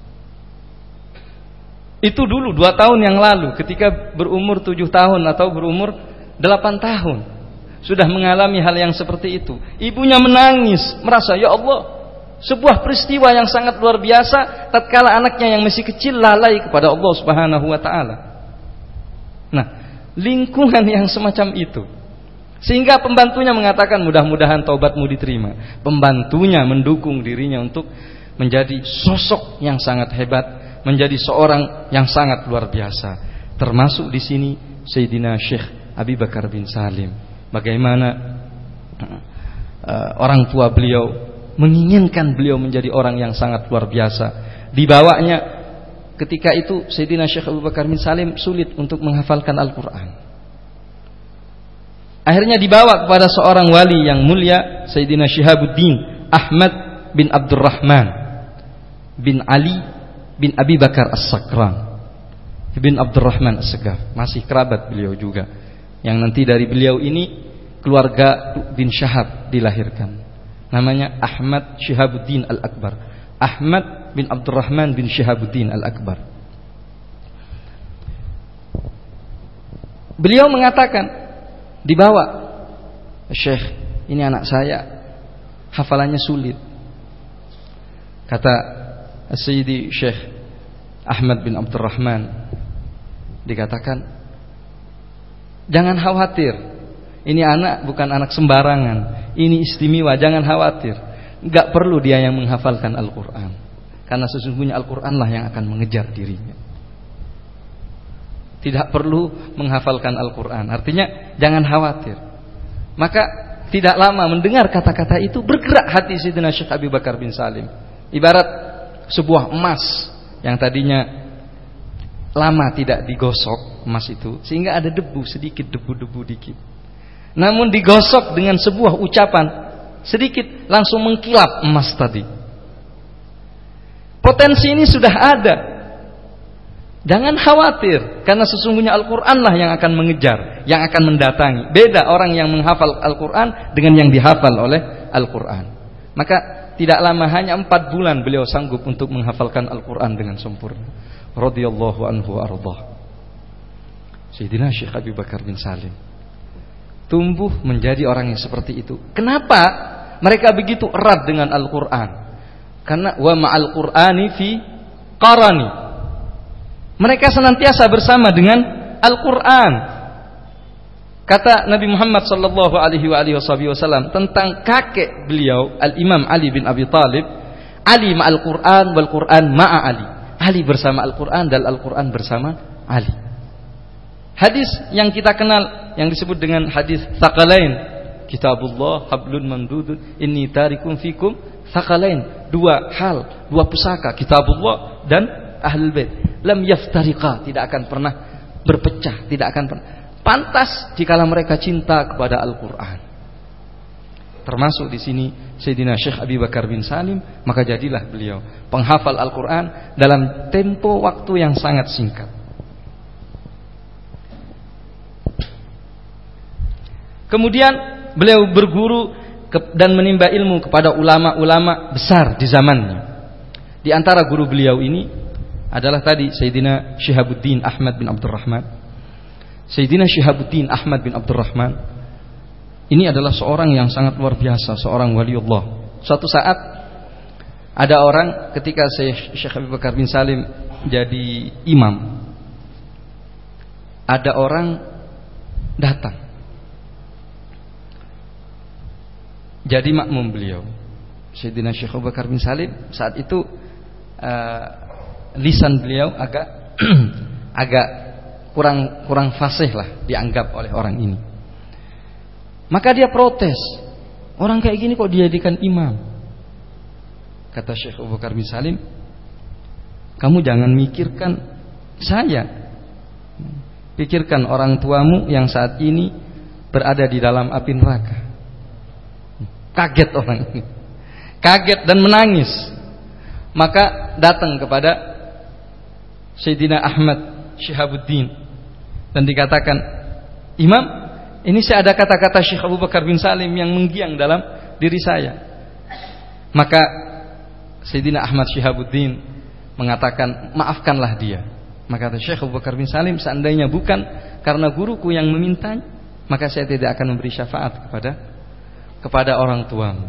Itu dulu dua tahun yang lalu ketika berumur tujuh tahun atau berumur delapan tahun sudah mengalami hal yang seperti itu. Ibunya menangis, merasa, ya Allah, sebuah peristiwa yang sangat luar biasa tatkala anaknya yang masih kecil lalai kepada Allah Subhanahu wa taala. Nah, lingkungan yang semacam itu, sehingga pembantunya mengatakan, "Mudah-mudahan taubatmu diterima." Pembantunya mendukung dirinya untuk menjadi sosok yang sangat hebat, menjadi seorang yang sangat luar biasa. Termasuk di sini Sayyidina Syekh Abi Bakar bin Salim. Bagaimana uh, orang tua beliau menginginkan beliau menjadi orang yang sangat luar biasa. Dibawanya ketika itu Sayyidina Syekh Abu Bakar bin Salim sulit untuk menghafalkan Al-Quran. Akhirnya dibawa kepada seorang wali yang mulia, Sayyidina Syihabuddin Ahmad bin Abdurrahman bin Ali bin Abi Bakar As-Sakran bin Abdurrahman As-Sagaf, masih kerabat beliau juga, yang nanti dari beliau ini keluarga bin Syahab dilahirkan. Namanya Ahmad Syihabuddin Al-Akbar. Ahmad bin Abdurrahman bin Syihabuddin Al-Akbar. Beliau mengatakan, dibawa, Syekh, ini anak saya, hafalannya sulit. Kata Sayyidi Syekh Ahmad bin Abdurrahman, dikatakan, jangan khawatir, ini anak bukan anak sembarangan, ini istimewa, jangan khawatir. Gak perlu dia yang menghafalkan Al-Quran, karena sesungguhnya Al-Quran lah yang akan mengejar dirinya. Tidak perlu menghafalkan Al-Quran. Artinya jangan khawatir. Maka tidak lama mendengar kata-kata itu, bergerak hati Sayyidina Syekh Abi Bakar bin Salim. Ibarat sebuah emas yang tadinya lama tidak digosok emas itu, sehingga ada debu sedikit, debu-debu dikit. Namun digosok dengan sebuah ucapan sedikit, langsung mengkilap emas tadi. Potensi ini sudah ada. Jangan khawatir, karena sesungguhnya Al-Quran lah yang akan mengejar, yang akan mendatangi. Beda orang yang menghafal Al-Quran dengan yang dihafal oleh Al-Quran. Maka tidak lama, hanya empat bulan beliau sanggup untuk menghafalkan Al-Quran dengan sempurna. Radhiyallahu anhu wa ardhah. Sayyidina Syekh Abi Bakar bin Salim tumbuh menjadi orang yang seperti itu. Kenapa mereka begitu erat dengan Al-Quran? Karena wa ma'al Qur'ani fi qarani. Mereka senantiasa bersama dengan Al-Quran. Kata Nabi Muhammad sallallahu alaihi wasallam tentang kakek beliau, Al-Imam Ali bin Abi Thalib, Ali ma'al Quran wal Quran ma'a Ali. Ali bersama Al-Quran dan Al-Quran bersama Ali. Hadis yang kita kenal yang disebut dengan hadis Tsaqalain, Kitabullah hablun mamdudun inni tarikum fikum Tsaqalain. Dua hal, dua pusaka, Kitabullah dan Ahlul Bait. Lam yaftariqa, tidak akan pernah berpecah, tidak akan pernah. Pantas jikalau mereka cinta kepada Al-Quran. Termasuk di sini Sayyidina Syekh Abi Bakar bin Salim, maka jadilah beliau penghafal Al-Quran dalam tempo waktu yang sangat singkat. Kemudian beliau berguru dan menimba ilmu kepada ulama-ulama besar di zamannya. Di antara guru beliau ini adalah tadi Sayyidina Syihabuddin Ahmad bin Abdurrahman. Sayyidina Syihabuddin Ahmad bin Abdurrahman ini adalah seorang yang sangat luar biasa, seorang waliullah. Suatu saat ada orang, ketika Syekh Abi Bakar bin Salim jadi imam, ada orang datang jadi makmum beliau. Sayyidina Syekh Abu Bakar bin Salim saat itu uh, lisan beliau agak agak kurang kurang fasih lah dianggap oleh orang ini. Maka dia protes, orang kayak gini kok dijadikan imam? Kata Syekh Abu Bakar bin Salim, kamu jangan mikirkan saya, pikirkan orang tuamu yang saat ini berada di dalam api neraka. Kaget orang ini, kaget dan menangis. Maka datang kepada Sayyidina Ahmad Syihabuddin dan dikatakan, Imam, ini saya ada kata-kata Syekh Abu Bakar bin Salim yang menggiang dalam diri saya. Maka Sayyidina Ahmad Syihabuddin mengatakan, maafkanlah dia. Maka kata Syekh Abu Bakar bin Salim, seandainya bukan karena guruku yang memintanya, maka saya tidak akan memberi syafaat kepada kepada orang tuamu.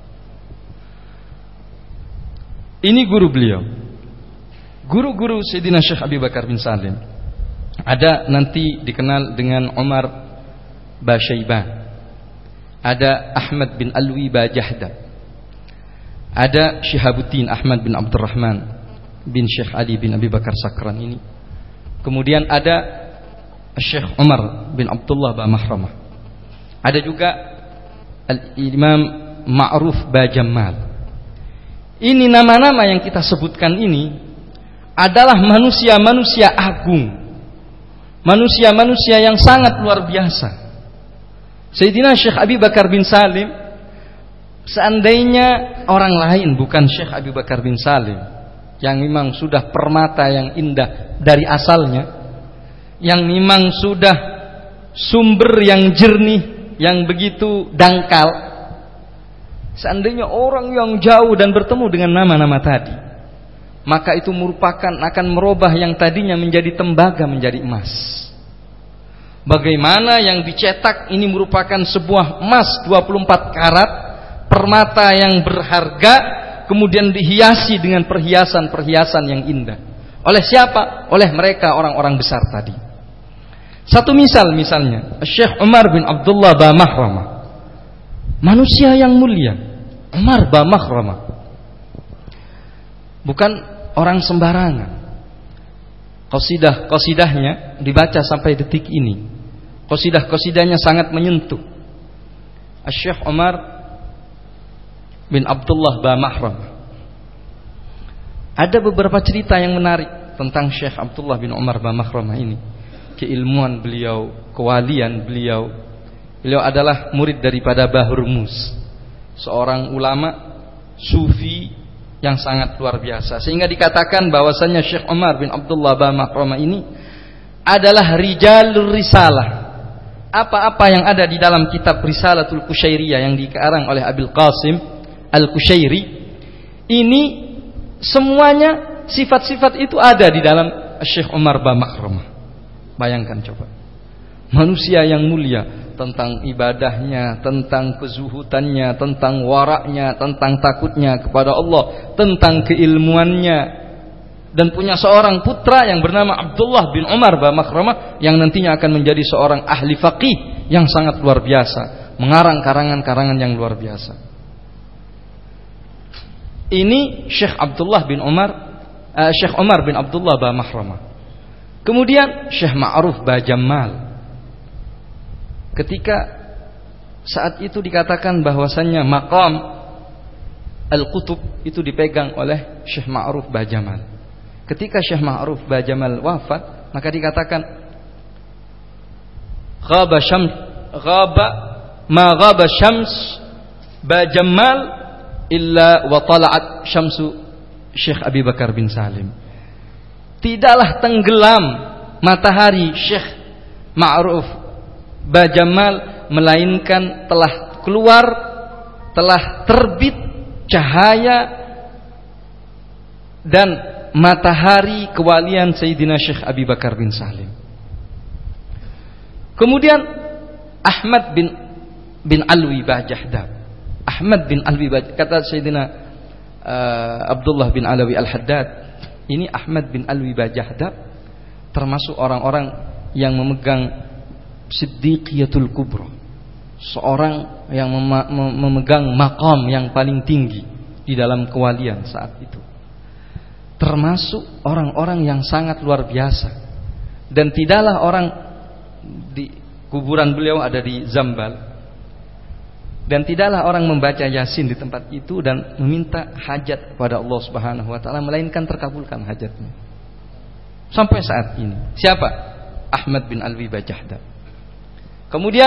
Ini guru beliau. Guru-guru Sayyidina Syekh Abi Bakar bin Salim ada nanti dikenal dengan Umar Basyaiban, ada Ahmad bin Alwi Bajahda, ada Syihabuddin Ahmad bin Abdurrahman bin Syekh Ali bin Abi Bakar Sakran ini. Kemudian ada Syekh Umar bin Abdullah Bamahramah. Ada juga Al-Imam Ma'ruf Bajamal. Ini nama-nama yang kita sebutkan ini adalah manusia-manusia agung, manusia-manusia yang sangat luar biasa. Sayyidina Syekh Abi Bakar bin Salim, seandainya orang lain bukan Syekh Abi Bakar bin Salim, yang memang sudah permata yang indah dari asalnya, yang memang sudah sumber yang jernih yang begitu dangkal, seandainya orang yang jauh dan bertemu dengan nama-nama tadi, maka itu merupakan akan merubah yang tadinya menjadi tembaga menjadi emas. Bagaimana yang dicetak ini merupakan sebuah emas dua puluh empat karat, permata yang berharga, kemudian dihiasi dengan perhiasan-perhiasan yang indah. Oleh siapa? Oleh mereka orang-orang besar tadi. Satu misal misalnya, Syekh Umar bin Abdullah ba Makhramah, manusia yang mulia. Umar ba Makhramah bukan orang sembarangan. Qasidah-qasidahnya dibaca sampai detik ini. Qasidah-qasidahnya sangat menyentuh. Syekh Umar bin Abdullah ba Makhramah. Ada beberapa cerita yang menarik tentang Syekh Abdullah bin Umar ba Makhramah ini. Keilmuan beliau, kewalian beliau. Beliau adalah murid daripada Bahurmus, seorang ulama sufi yang sangat luar biasa, sehingga dikatakan bahwasanya Syekh Umar bin Abdullah ba Makhramah ini adalah rijalur risalah. Apa-apa yang ada di dalam kitab Risalatul Kusyairiyah yang dikarang oleh Abil Qasim Al-Kusyairi, ini semuanya sifat-sifat itu ada di dalam Syekh Umar ba Makhramah. Bayangkan coba, manusia yang mulia, tentang ibadahnya, tentang kezuhutannya, tentang waraknya, tentang takutnya kepada Allah, tentang keilmuannya, dan punya seorang putra yang bernama Abdullah bin Umar ba Makhramah yang nantinya akan menjadi seorang ahli faqih yang sangat luar biasa, mengarang karangan-karangan yang luar biasa. Ini Syekh Abdullah bin Umar, uh, Syekh Umar bin Abdullah ba Makhramah. Kemudian Syekh Ma'ruf ba Jamal, ketika saat itu dikatakan bahwasannya maqam Al-Qutub itu dipegang oleh Syekh Ma'ruf ba Jamal. Ketika Syekh Ma'ruf ba Jamal wafat, maka dikatakan ghaba syams ghaba ma ghaba syams ba Jamal illa wa tala'at syamsu Syekh Abi Bakar bin Salim. Tidaklah tenggelam matahari Syekh Ma'ruf ba Jamal, melainkan telah keluar, telah terbit cahaya dan matahari kewalian Sayyidina Syekh Abi Bakar bin Salim. Kemudian Ahmad bin bin Alwi ba Jahdab. Ahmad bin Alwi ba, kata Sayyidina uh, Abdullah bin Alawi Al-Haddad, ini Ahmad bin Alwi ba Jahdab termasuk orang-orang yang memegang Siddiqiyatul Kubra, seorang yang mem- mem- memegang maqam yang paling tinggi di dalam kewalian saat itu, termasuk orang-orang yang sangat luar biasa. Dan tidaklah orang di kuburan beliau ada di Zambal, dan tidaklah orang membaca Yasin di tempat itu dan meminta hajat kepada Allah Subhanahu wa taala, melainkan terkabulkan hajatnya. Sampai saat ini. Siapa? Ahmad bin Alwi ba Jahdab. Kemudian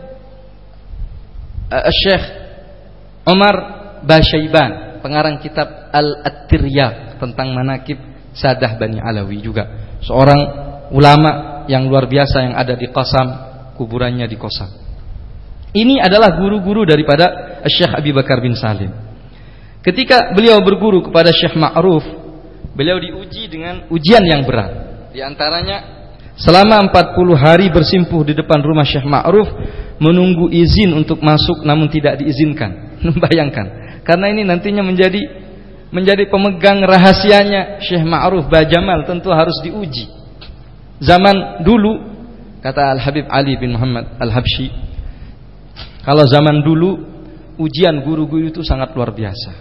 uh, Syekh Umar ba Syaiban, pengarang kitab Al-At-Tiryaq tentang manaqib Sadah Bani Alawi, juga seorang ulama yang luar biasa yang ada di Qasam, kuburannya di Qasam. Ini adalah guru-guru daripada Syekh Abi Bakar bin Salim. Ketika beliau berguru kepada Syekh Ma'ruf, beliau diuji dengan ujian yang berat. Di antaranya selama empat puluh hari bersimpuh di depan rumah Syekh Ma'ruf, menunggu izin untuk masuk namun tidak diizinkan. Bayangkan, karena ini nantinya menjadi menjadi pemegang rahasianya Syekh Ma'ruf ba Jamal, tentu harus diuji. Zaman dulu, kata Al-Habib Ali bin Muhammad Al-Habsyi, kalau zaman dulu ujian guru-guru itu sangat luar biasa.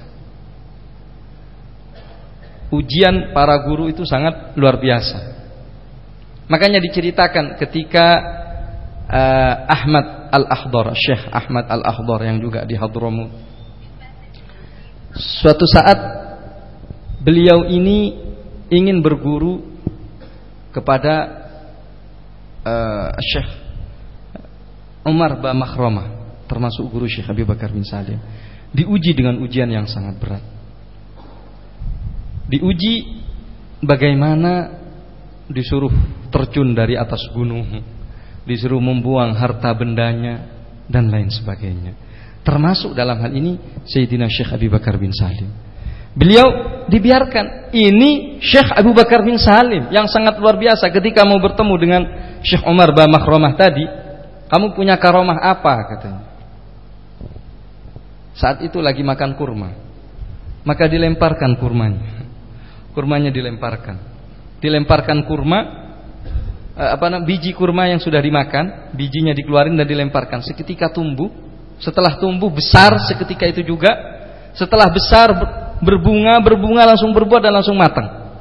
Ujian para guru itu sangat luar biasa. Makanya diceritakan ketika uh, Ahmad Al-Akhdar, Syekh Ahmad Al-Akhdar yang juga di Hadramut, suatu saat beliau ini ingin berguru kepada uh, Syekh Umar ba Makhramah, termasuk guru Syekh Abi Bakar bin Salim. Diuji dengan ujian yang sangat berat. Diuji bagaimana disuruh terjun dari atas gunung, disuruh membuang harta bendanya, dan lain sebagainya. Termasuk dalam hal ini Sayyidina Syekh Abi Bakar bin Salim. Beliau dibiarkan. Ini Syekh Abu Bakar bin Salim yang sangat luar biasa ketika mau bertemu dengan Syekh Umar bin Makhromah tadi. Kamu punya karomah apa katanya? Saat itu lagi makan kurma. Maka dilemparkan kurmanya. Kurmanya dilemparkan. Dilemparkan kurma, apa namanya, biji kurma yang sudah dimakan, bijinya dikeluarin dan dilemparkan. Seketika tumbuh. Setelah tumbuh besar seketika itu juga. Setelah besar berbunga, berbunga langsung berbuah dan langsung matang.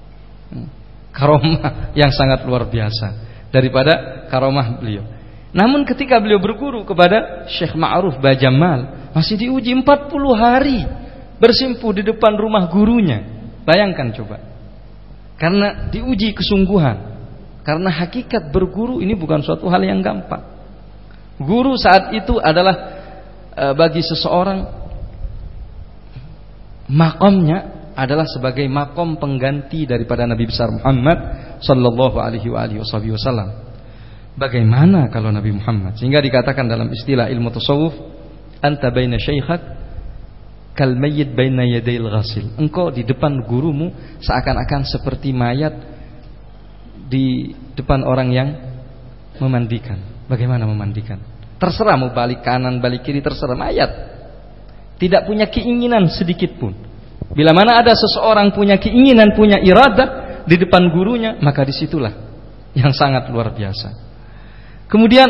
Karomah yang sangat luar biasa daripada karomah beliau. Namun ketika beliau berguru kepada Syekh Ma'ruf Bajamal, masih diuji empat puluh hari bersimpuh di depan rumah gurunya. Bayangkan coba. Karena diuji kesungguhan. Karena hakikat berguru ini bukan suatu hal yang gampang. Guru saat itu adalah e, bagi seseorang makomnya adalah sebagai makom pengganti daripada Nabi besar Muhammad sallallahu alaihi wasallam. Bagaimana kalau Nabi Muhammad? Sehingga dikatakan dalam istilah ilmu tasawuf, anta baina syaikhak kal mayyit baina yadayil ghasil. Engkau di depan gurumu seakan-akan seperti mayat di depan orang yang memandikan. Bagaimana memandikan? Terserah mau balik kanan, balik kiri, terserah, mayat. Tidak punya keinginan sedikit pun. Bila mana ada seseorang punya keinginan, punya iradah di depan gurunya, maka disitulah yang sangat luar biasa. Kemudian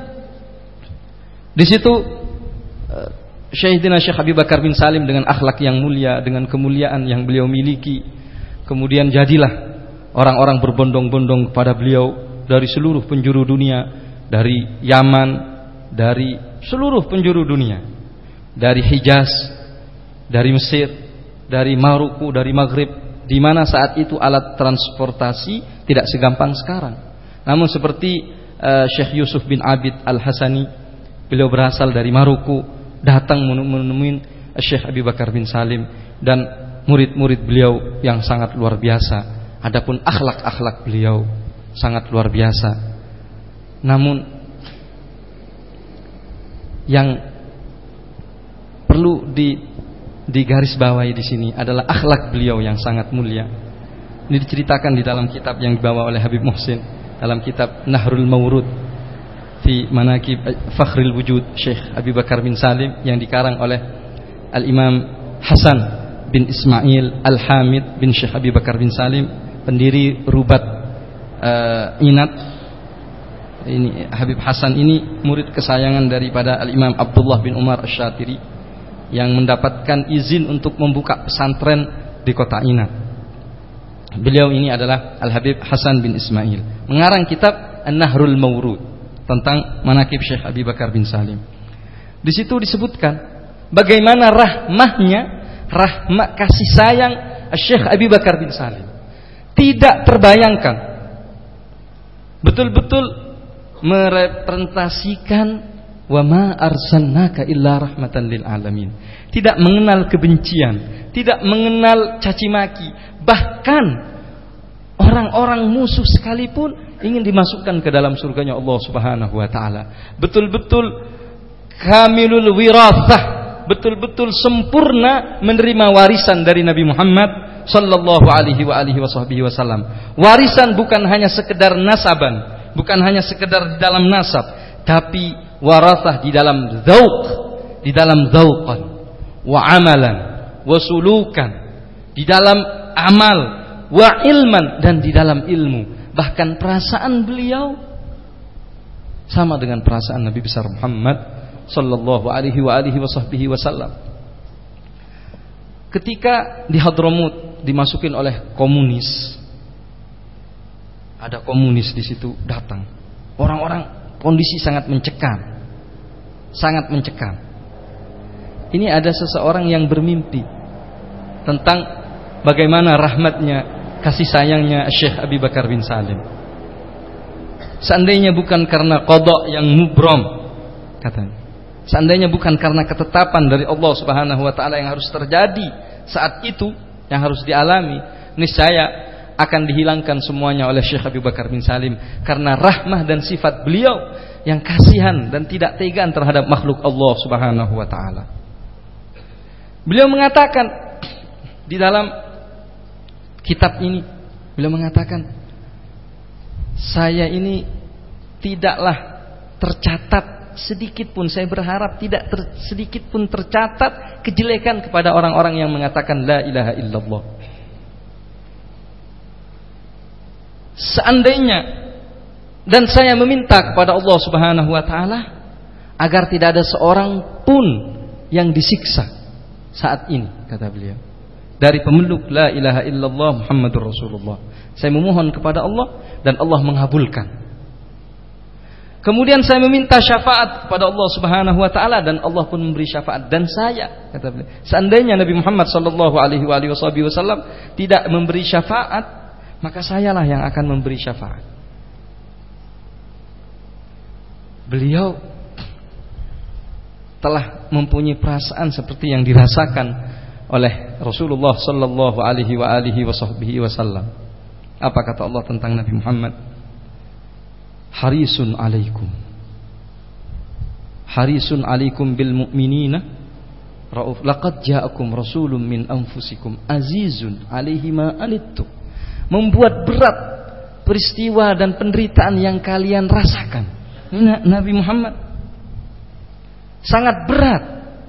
di situ Syekhina Syekh Abi Bakar bin Salim dengan akhlak yang mulia, dengan kemuliaan yang beliau miliki, kemudian jadilah orang-orang berbondong-bondong kepada beliau dari seluruh penjuru dunia, dari Yaman, dari seluruh penjuru dunia, dari Hijaz, dari Mesir, dari Maroko, dari Maghrib, di mana saat itu alat transportasi tidak segampang sekarang. Namun seperti uh, Syekh Yusuf bin Abid Al-Hasani, beliau berasal dari Maroko, datang menemui Syekh Abi Bakar bin Salim dan murid-murid beliau yang sangat luar biasa. Adapun akhlak-akhlak beliau sangat luar biasa. Namun yang perlu di digarisbawahi di sini adalah akhlak beliau yang sangat mulia. Ini diceritakan di dalam kitab yang dibawa oleh Habib Muhsin, dalam kitab Nahrul Mawrud fi Manaqib Fakhril Wujud Syekh Abi Bakar bin Salim yang dikarang oleh Al-Imam Hasan bin Ismail Al-Hamid bin Syekh Abi Bakar bin Salim, pendiri Rubat uh, Inat. Ini Habib Hasan ini murid kesayangan daripada Al-Imam Abdullah bin Umar Asy-Syatiri yang mendapatkan izin untuk membuka pesantren di kota Inat. Beliau ini adalah Al-Habib Hasan bin Ismail, mengarang kitab An-Nahrul Mawrud tentang manaqib Syekh Abi Bakar bin Salim. Di situ disebutkan bagaimana rahmahnya, rahmat kasih sayang Syekh Abi Bakar bin Salim. Tidak terbayangkan. Betul-betul merepresentasikan wa ma arsalnaka illa rahmatan lil alamin. Tidak mengenal kebencian, tidak mengenal caci maki, bahkan orang-orang musuh sekalipun ingin dimasukkan ke dalam surganya Allah Subhanahu wa taala. Betul-betul kamilul wirathah, betul-betul sempurna menerima warisan dari Nabi Muhammad sallallahu alaihi wa alihi wasallam. Warisan bukan hanya sekedar nasaban, bukan hanya sekedar di dalam nasab, tapi warathah di dalam dzauq, di dalam dzauqan, wa amalan, wa sulukan, di dalam amal, wa ilman, dan di dalam ilmu. Bahkan perasaan beliau sama dengan perasaan Nabi besar Muhammad sallallahu alaihi wa alihi wasallam. Ketika di Hadramut dimasukin oleh komunis, ada komunis di situ datang. Orang-orang kondisi sangat mencekam. Sangat mencekam. Ini ada seseorang yang bermimpi tentang bagaimana rahmatnya, kasih sayangnya Syekh Abi Bakar bin Salim. Seandainya bukan karena qada yang mubram, katanya. Seandainya bukan karena ketetapan dari Allah Subhanahu wa taala yang harus terjadi saat itu, yang harus dialami, niscaya akan dihilangkan semuanya oleh Syekh Abu Bakar bin Salim karena rahmah dan sifat beliau yang kasihan dan tidak tegaan terhadap makhluk Allah Subhanahu wa taala. Beliau mengatakan di dalam kitab ini, beliau mengatakan, saya ini tidaklah tercatat sedikit pun, saya berharap tidak ter, sedikit pun tercatat kejelekan kepada orang-orang yang mengatakan la ilaha illallah. Seandainya dan saya meminta kepada Allah Subhanahu wa taala agar tidak ada seorang pun yang disiksa saat ini, kata beliau, dari pemeluk la ilaha illallah Muhammadur Rasulullah. Saya memohon kepada Allah dan Allah mengabulkan. Kemudian saya meminta syafaat kepada Allah Subhanahu wa taala dan Allah pun memberi syafaat. Dan saya, kata beliau, seandainya Nabi Muhammad sallallahu alaihi wasallam tidak memberi syafaat, maka sayalah yang akan memberi syafaat. Beliau telah mempunyai perasaan seperti yang dirasakan oleh Rasulullah sallallahu alaihi wasallam. Apa kata Allah tentang Nabi Muhammad? Harisun alaikum, harisun alaikum bil mu'minina rauf, laqad ja'akum rasulun min anfusikum azizun alaihi ma anittum. Membuat berat peristiwa dan penderitaan yang kalian rasakan. Ini Nabi Muhammad sangat berat.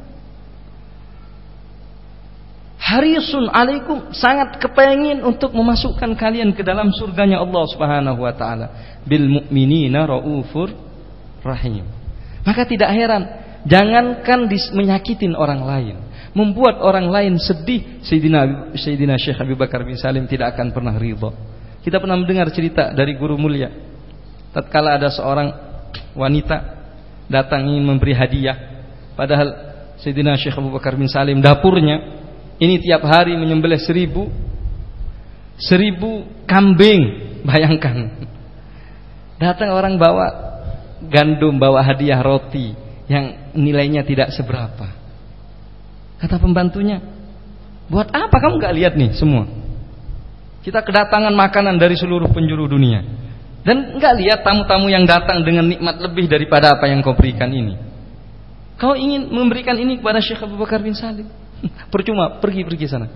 Harisun alaikum, sangat kepengin untuk memasukkan kalian ke dalam surganya Allah Subhanahu wa taala. Bil mu'minina raufur rahim. Maka tidak heran, jangankan menyakitin orang lain, membuat orang lain sedih, Sayyidina Sayyidina Syekh Abu Bakar bin Salim tidak akan pernah ridha. Kita pernah mendengar cerita dari guru mulia, tatkala ada seorang wanita datang ingin memberi hadiah, padahal Sayyidina Syekh Abu Bakar bin Salim dapurnya ini tiap hari menyembelih seribu seribu kambing. Bayangkan, datang orang bawa gandum, bawa hadiah roti yang nilainya tidak seberapa. Kata pembantunya, buat apa kamu gak lihat nih semua? Kita kedatangan makanan dari seluruh penjuru dunia, dan gak lihat tamu-tamu yang datang dengan nikmat lebih daripada apa yang kau berikan ini. Kau ingin memberikan ini kepada Syekh Abu Bakar bin Salim? Percuma, pergi-pergi sana.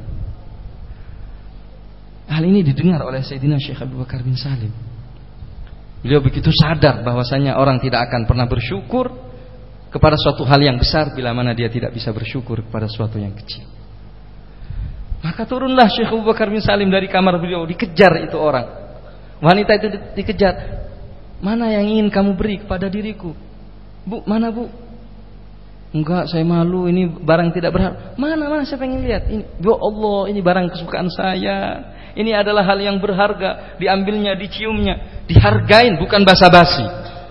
Hal ini didengar oleh Sayyidina Syekh Abu Bakar bin Salim. Beliau begitu sadar bahwasanya orang tidak akan pernah bersyukur kepada suatu hal yang besar bila mana dia tidak bisa bersyukur kepada suatu yang kecil. Maka turunlah Syekh Abu Bakar bin Salim dari kamar beliau, dikejar itu orang. Wanita itu dikejar. Mana yang ingin kamu beri kepada diriku? Bu, mana bu? Enggak, saya malu, ini barang tidak berharga. Mana, mana saya pengen lihat. Ini, ya Allah, ini barang kesukaan saya. Ini adalah hal yang berharga. Diambilnya, diciumnya, dihargain, bukan basa-basi.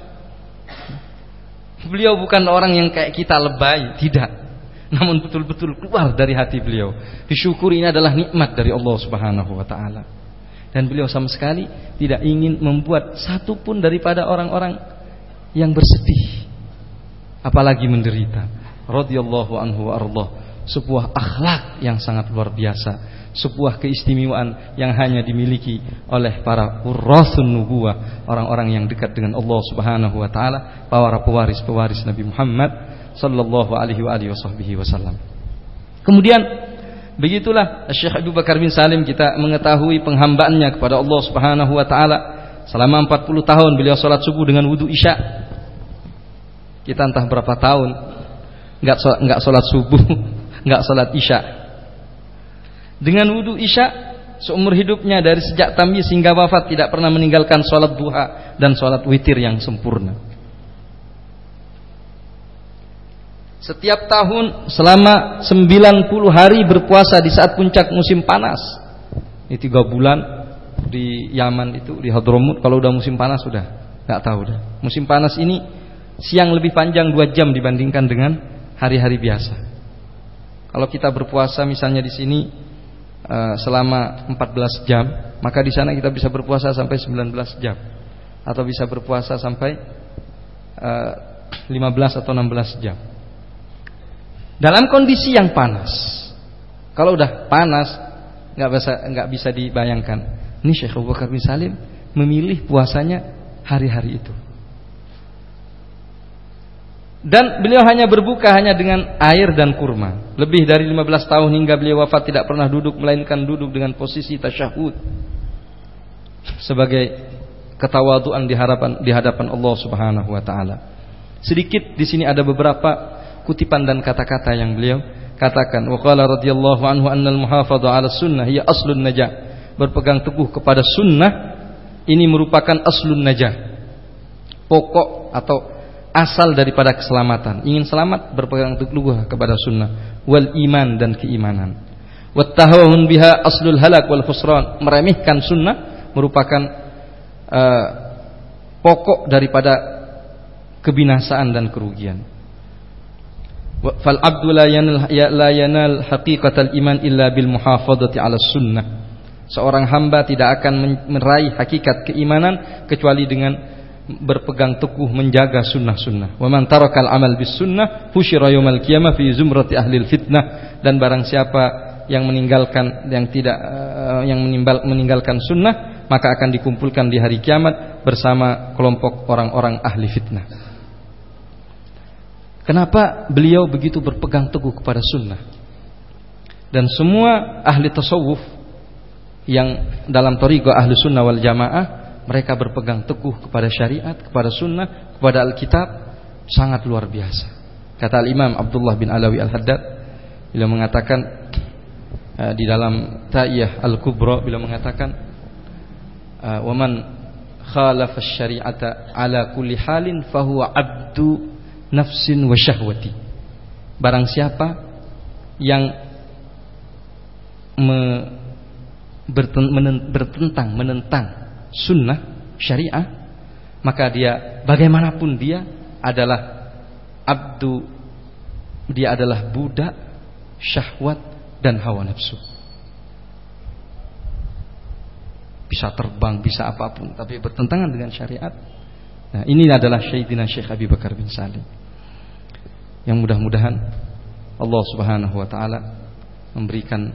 Beliau bukan orang yang kayak kita lebay, tidak. Namun betul-betul keluar dari hati beliau. Disyukuri, ini adalah nikmat dari Allah Subhanahu wa taala. Dan beliau sama sekali tidak ingin membuat satu pun daripada orang-orang yang bersedih, apalagi menderita. Radhiyallahu anhu wa ardhah. Sebuah akhlak yang sangat luar biasa, sebuah keistimewaan yang hanya dimiliki oleh para warathun nubuwah, orang-orang yang dekat dengan Allah Subhanahu wa taala, para pewaris-pewaris Nabi Muhammad sallallahu alaihi wa alihi wasallam. Kemudian begitulah Syekh Abu Bakar bin Salim, kita mengetahui penghambaannya kepada Allah Subhanahu wa taala. Selama empat puluh tahun beliau salat subuh dengan wudu Isya. Kita entah berapa tahun enggak enggak salat subuh, enggak salat Isya. Dengan wudu Isya seumur hidupnya, dari sejak tamyiz hingga wafat tidak pernah meninggalkan salat duha dan salat witir yang sempurna. Setiap tahun selama sembilan puluh hari berpuasa di saat puncak musim panas. Ini tiga bulan di Yaman itu, di Hadramut. Kalau udah musim panas sudah enggak tahu dah. Musim panas ini siang lebih panjang dua jam dibandingkan dengan hari-hari biasa. Kalau kita berpuasa misalnya di sini uh, selama empat belas jam, maka di sana kita bisa berpuasa sampai sembilan belas jam, atau bisa berpuasa sampai uh, lima belas atau enam belas jam. Dalam kondisi yang panas. Kalau udah panas nggak bisa nggak bisa dibayangkan. Ini Syekh Abu Bakar bin Salim memilih puasanya hari-hari itu. Dan beliau hanya berbuka hanya dengan air dan kurma. Lebih dari lima belas tahun hingga beliau wafat tidak pernah duduk, melainkan duduk dengan posisi tasyahud sebagai ketawaduan di hadapan di hadapan Allah Subhanahu wa taala. Sedikit di sini ada beberapa kutipan dan kata-kata yang beliau katakan. Wa qala radhiyallahu anhu annal muhafadha 'ala sunnah hiya aslun najah. Berpegang teguh kepada sunnah ini merupakan aslun najah. Pokok atau asal daripada keselamatan. Ingin selamat, berpegang teguh kepada sunnah. Wal iman, dan keimanan. Wat tahawun biha aslul halak wal khusran. Meremehkan sunnah merupakan uh, pokok daripada kebinasaan dan kerugian. Fal abdu la yanal, la yanal haqiqatal iman illa bil muhafadhati 'ala sunnah. Seorang hamba tidak akan meraih hakikat keimanan kecuali dengan berpegang teguh menjaga sunnah-sunnah. Wa man tarakal amal bis sunnah fusyira yaumal qiyamah fi zumrati ahlil fitnah. Dan barang siapa yang meninggalkan yang tidak uh, yang menimbal, meninggalkan sunnah, maka akan dikumpulkan di hari kiamat bersama kelompok orang-orang ahli fitnah. Kenapa beliau begitu berpegang teguh kepada sunnah? Dan semua ahli tasawuf yang dalam thariqah ahli sunnah wal jamaah, mereka berpegang teguh kepada syariat, kepada sunnah, kepada Alkitab, sangat luar biasa. Kata Al-Imam Abdullah bin Alawi Al-Haddad, beliau mengatakan uh, di dalam Ta'iyah Al-Kubra, beliau mengatakan uh, wa man khalafa asy-syari'ata ala kulli halin fahuwa abdu nafsin wa syahwati. Barang siapa yang me, berten, menen, bertentang menentang sunnah syariah, maka dia bagaimanapun dia adalah abdu, dia adalah budak syahwat dan hawa nafsu. Bisa terbang, bisa apapun, tapi bertentangan dengan syariat. Nah, ini adalah Sayyidina Syekh Abi Bakar bin Salim, yang mudah-mudahan Allah Subhanahu wa taala memberikan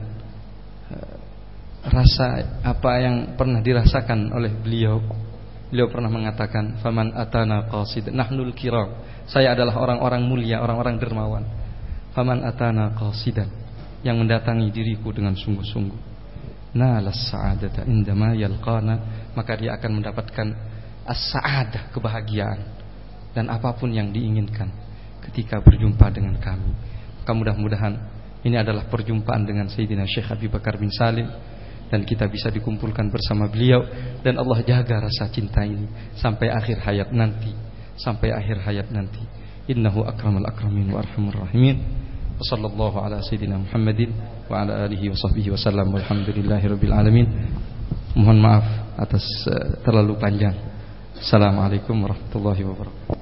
rasa apa yang pernah dirasakan oleh beliau. Beliau pernah mengatakan, faman atana qasid nahnul kiram. Saya adalah orang-orang mulia, orang-orang dermawan. Faman atana qasidan, yang mendatangi diriku dengan sungguh-sungguh, nalas sa'adata indama yalqana, maka dia akan mendapatkan as-sa'adah, kebahagiaan dan apapun yang diinginkan ketika berjumpa dengan kami. Maka mudah-mudahan ini adalah perjumpaan dengan Sayyidina Syekh Abi Bakar bin Salim, dan kita bisa dikumpulkan bersama beliau, dan Allah jaga rasa cinta ini sampai akhir hayat nanti, sampai akhir hayat nanti. Innahu akramul akramin wa arhamur rahimin. Wa sallallahu ala sayyidina Muhammadin wa ala alihi wa sahbihi wa sallam. Walhamdulillahirabbil alamin. Mohon maaf atas uh, terlalu panjang. Assalamualaikum warahmatullahi wabarakatuh.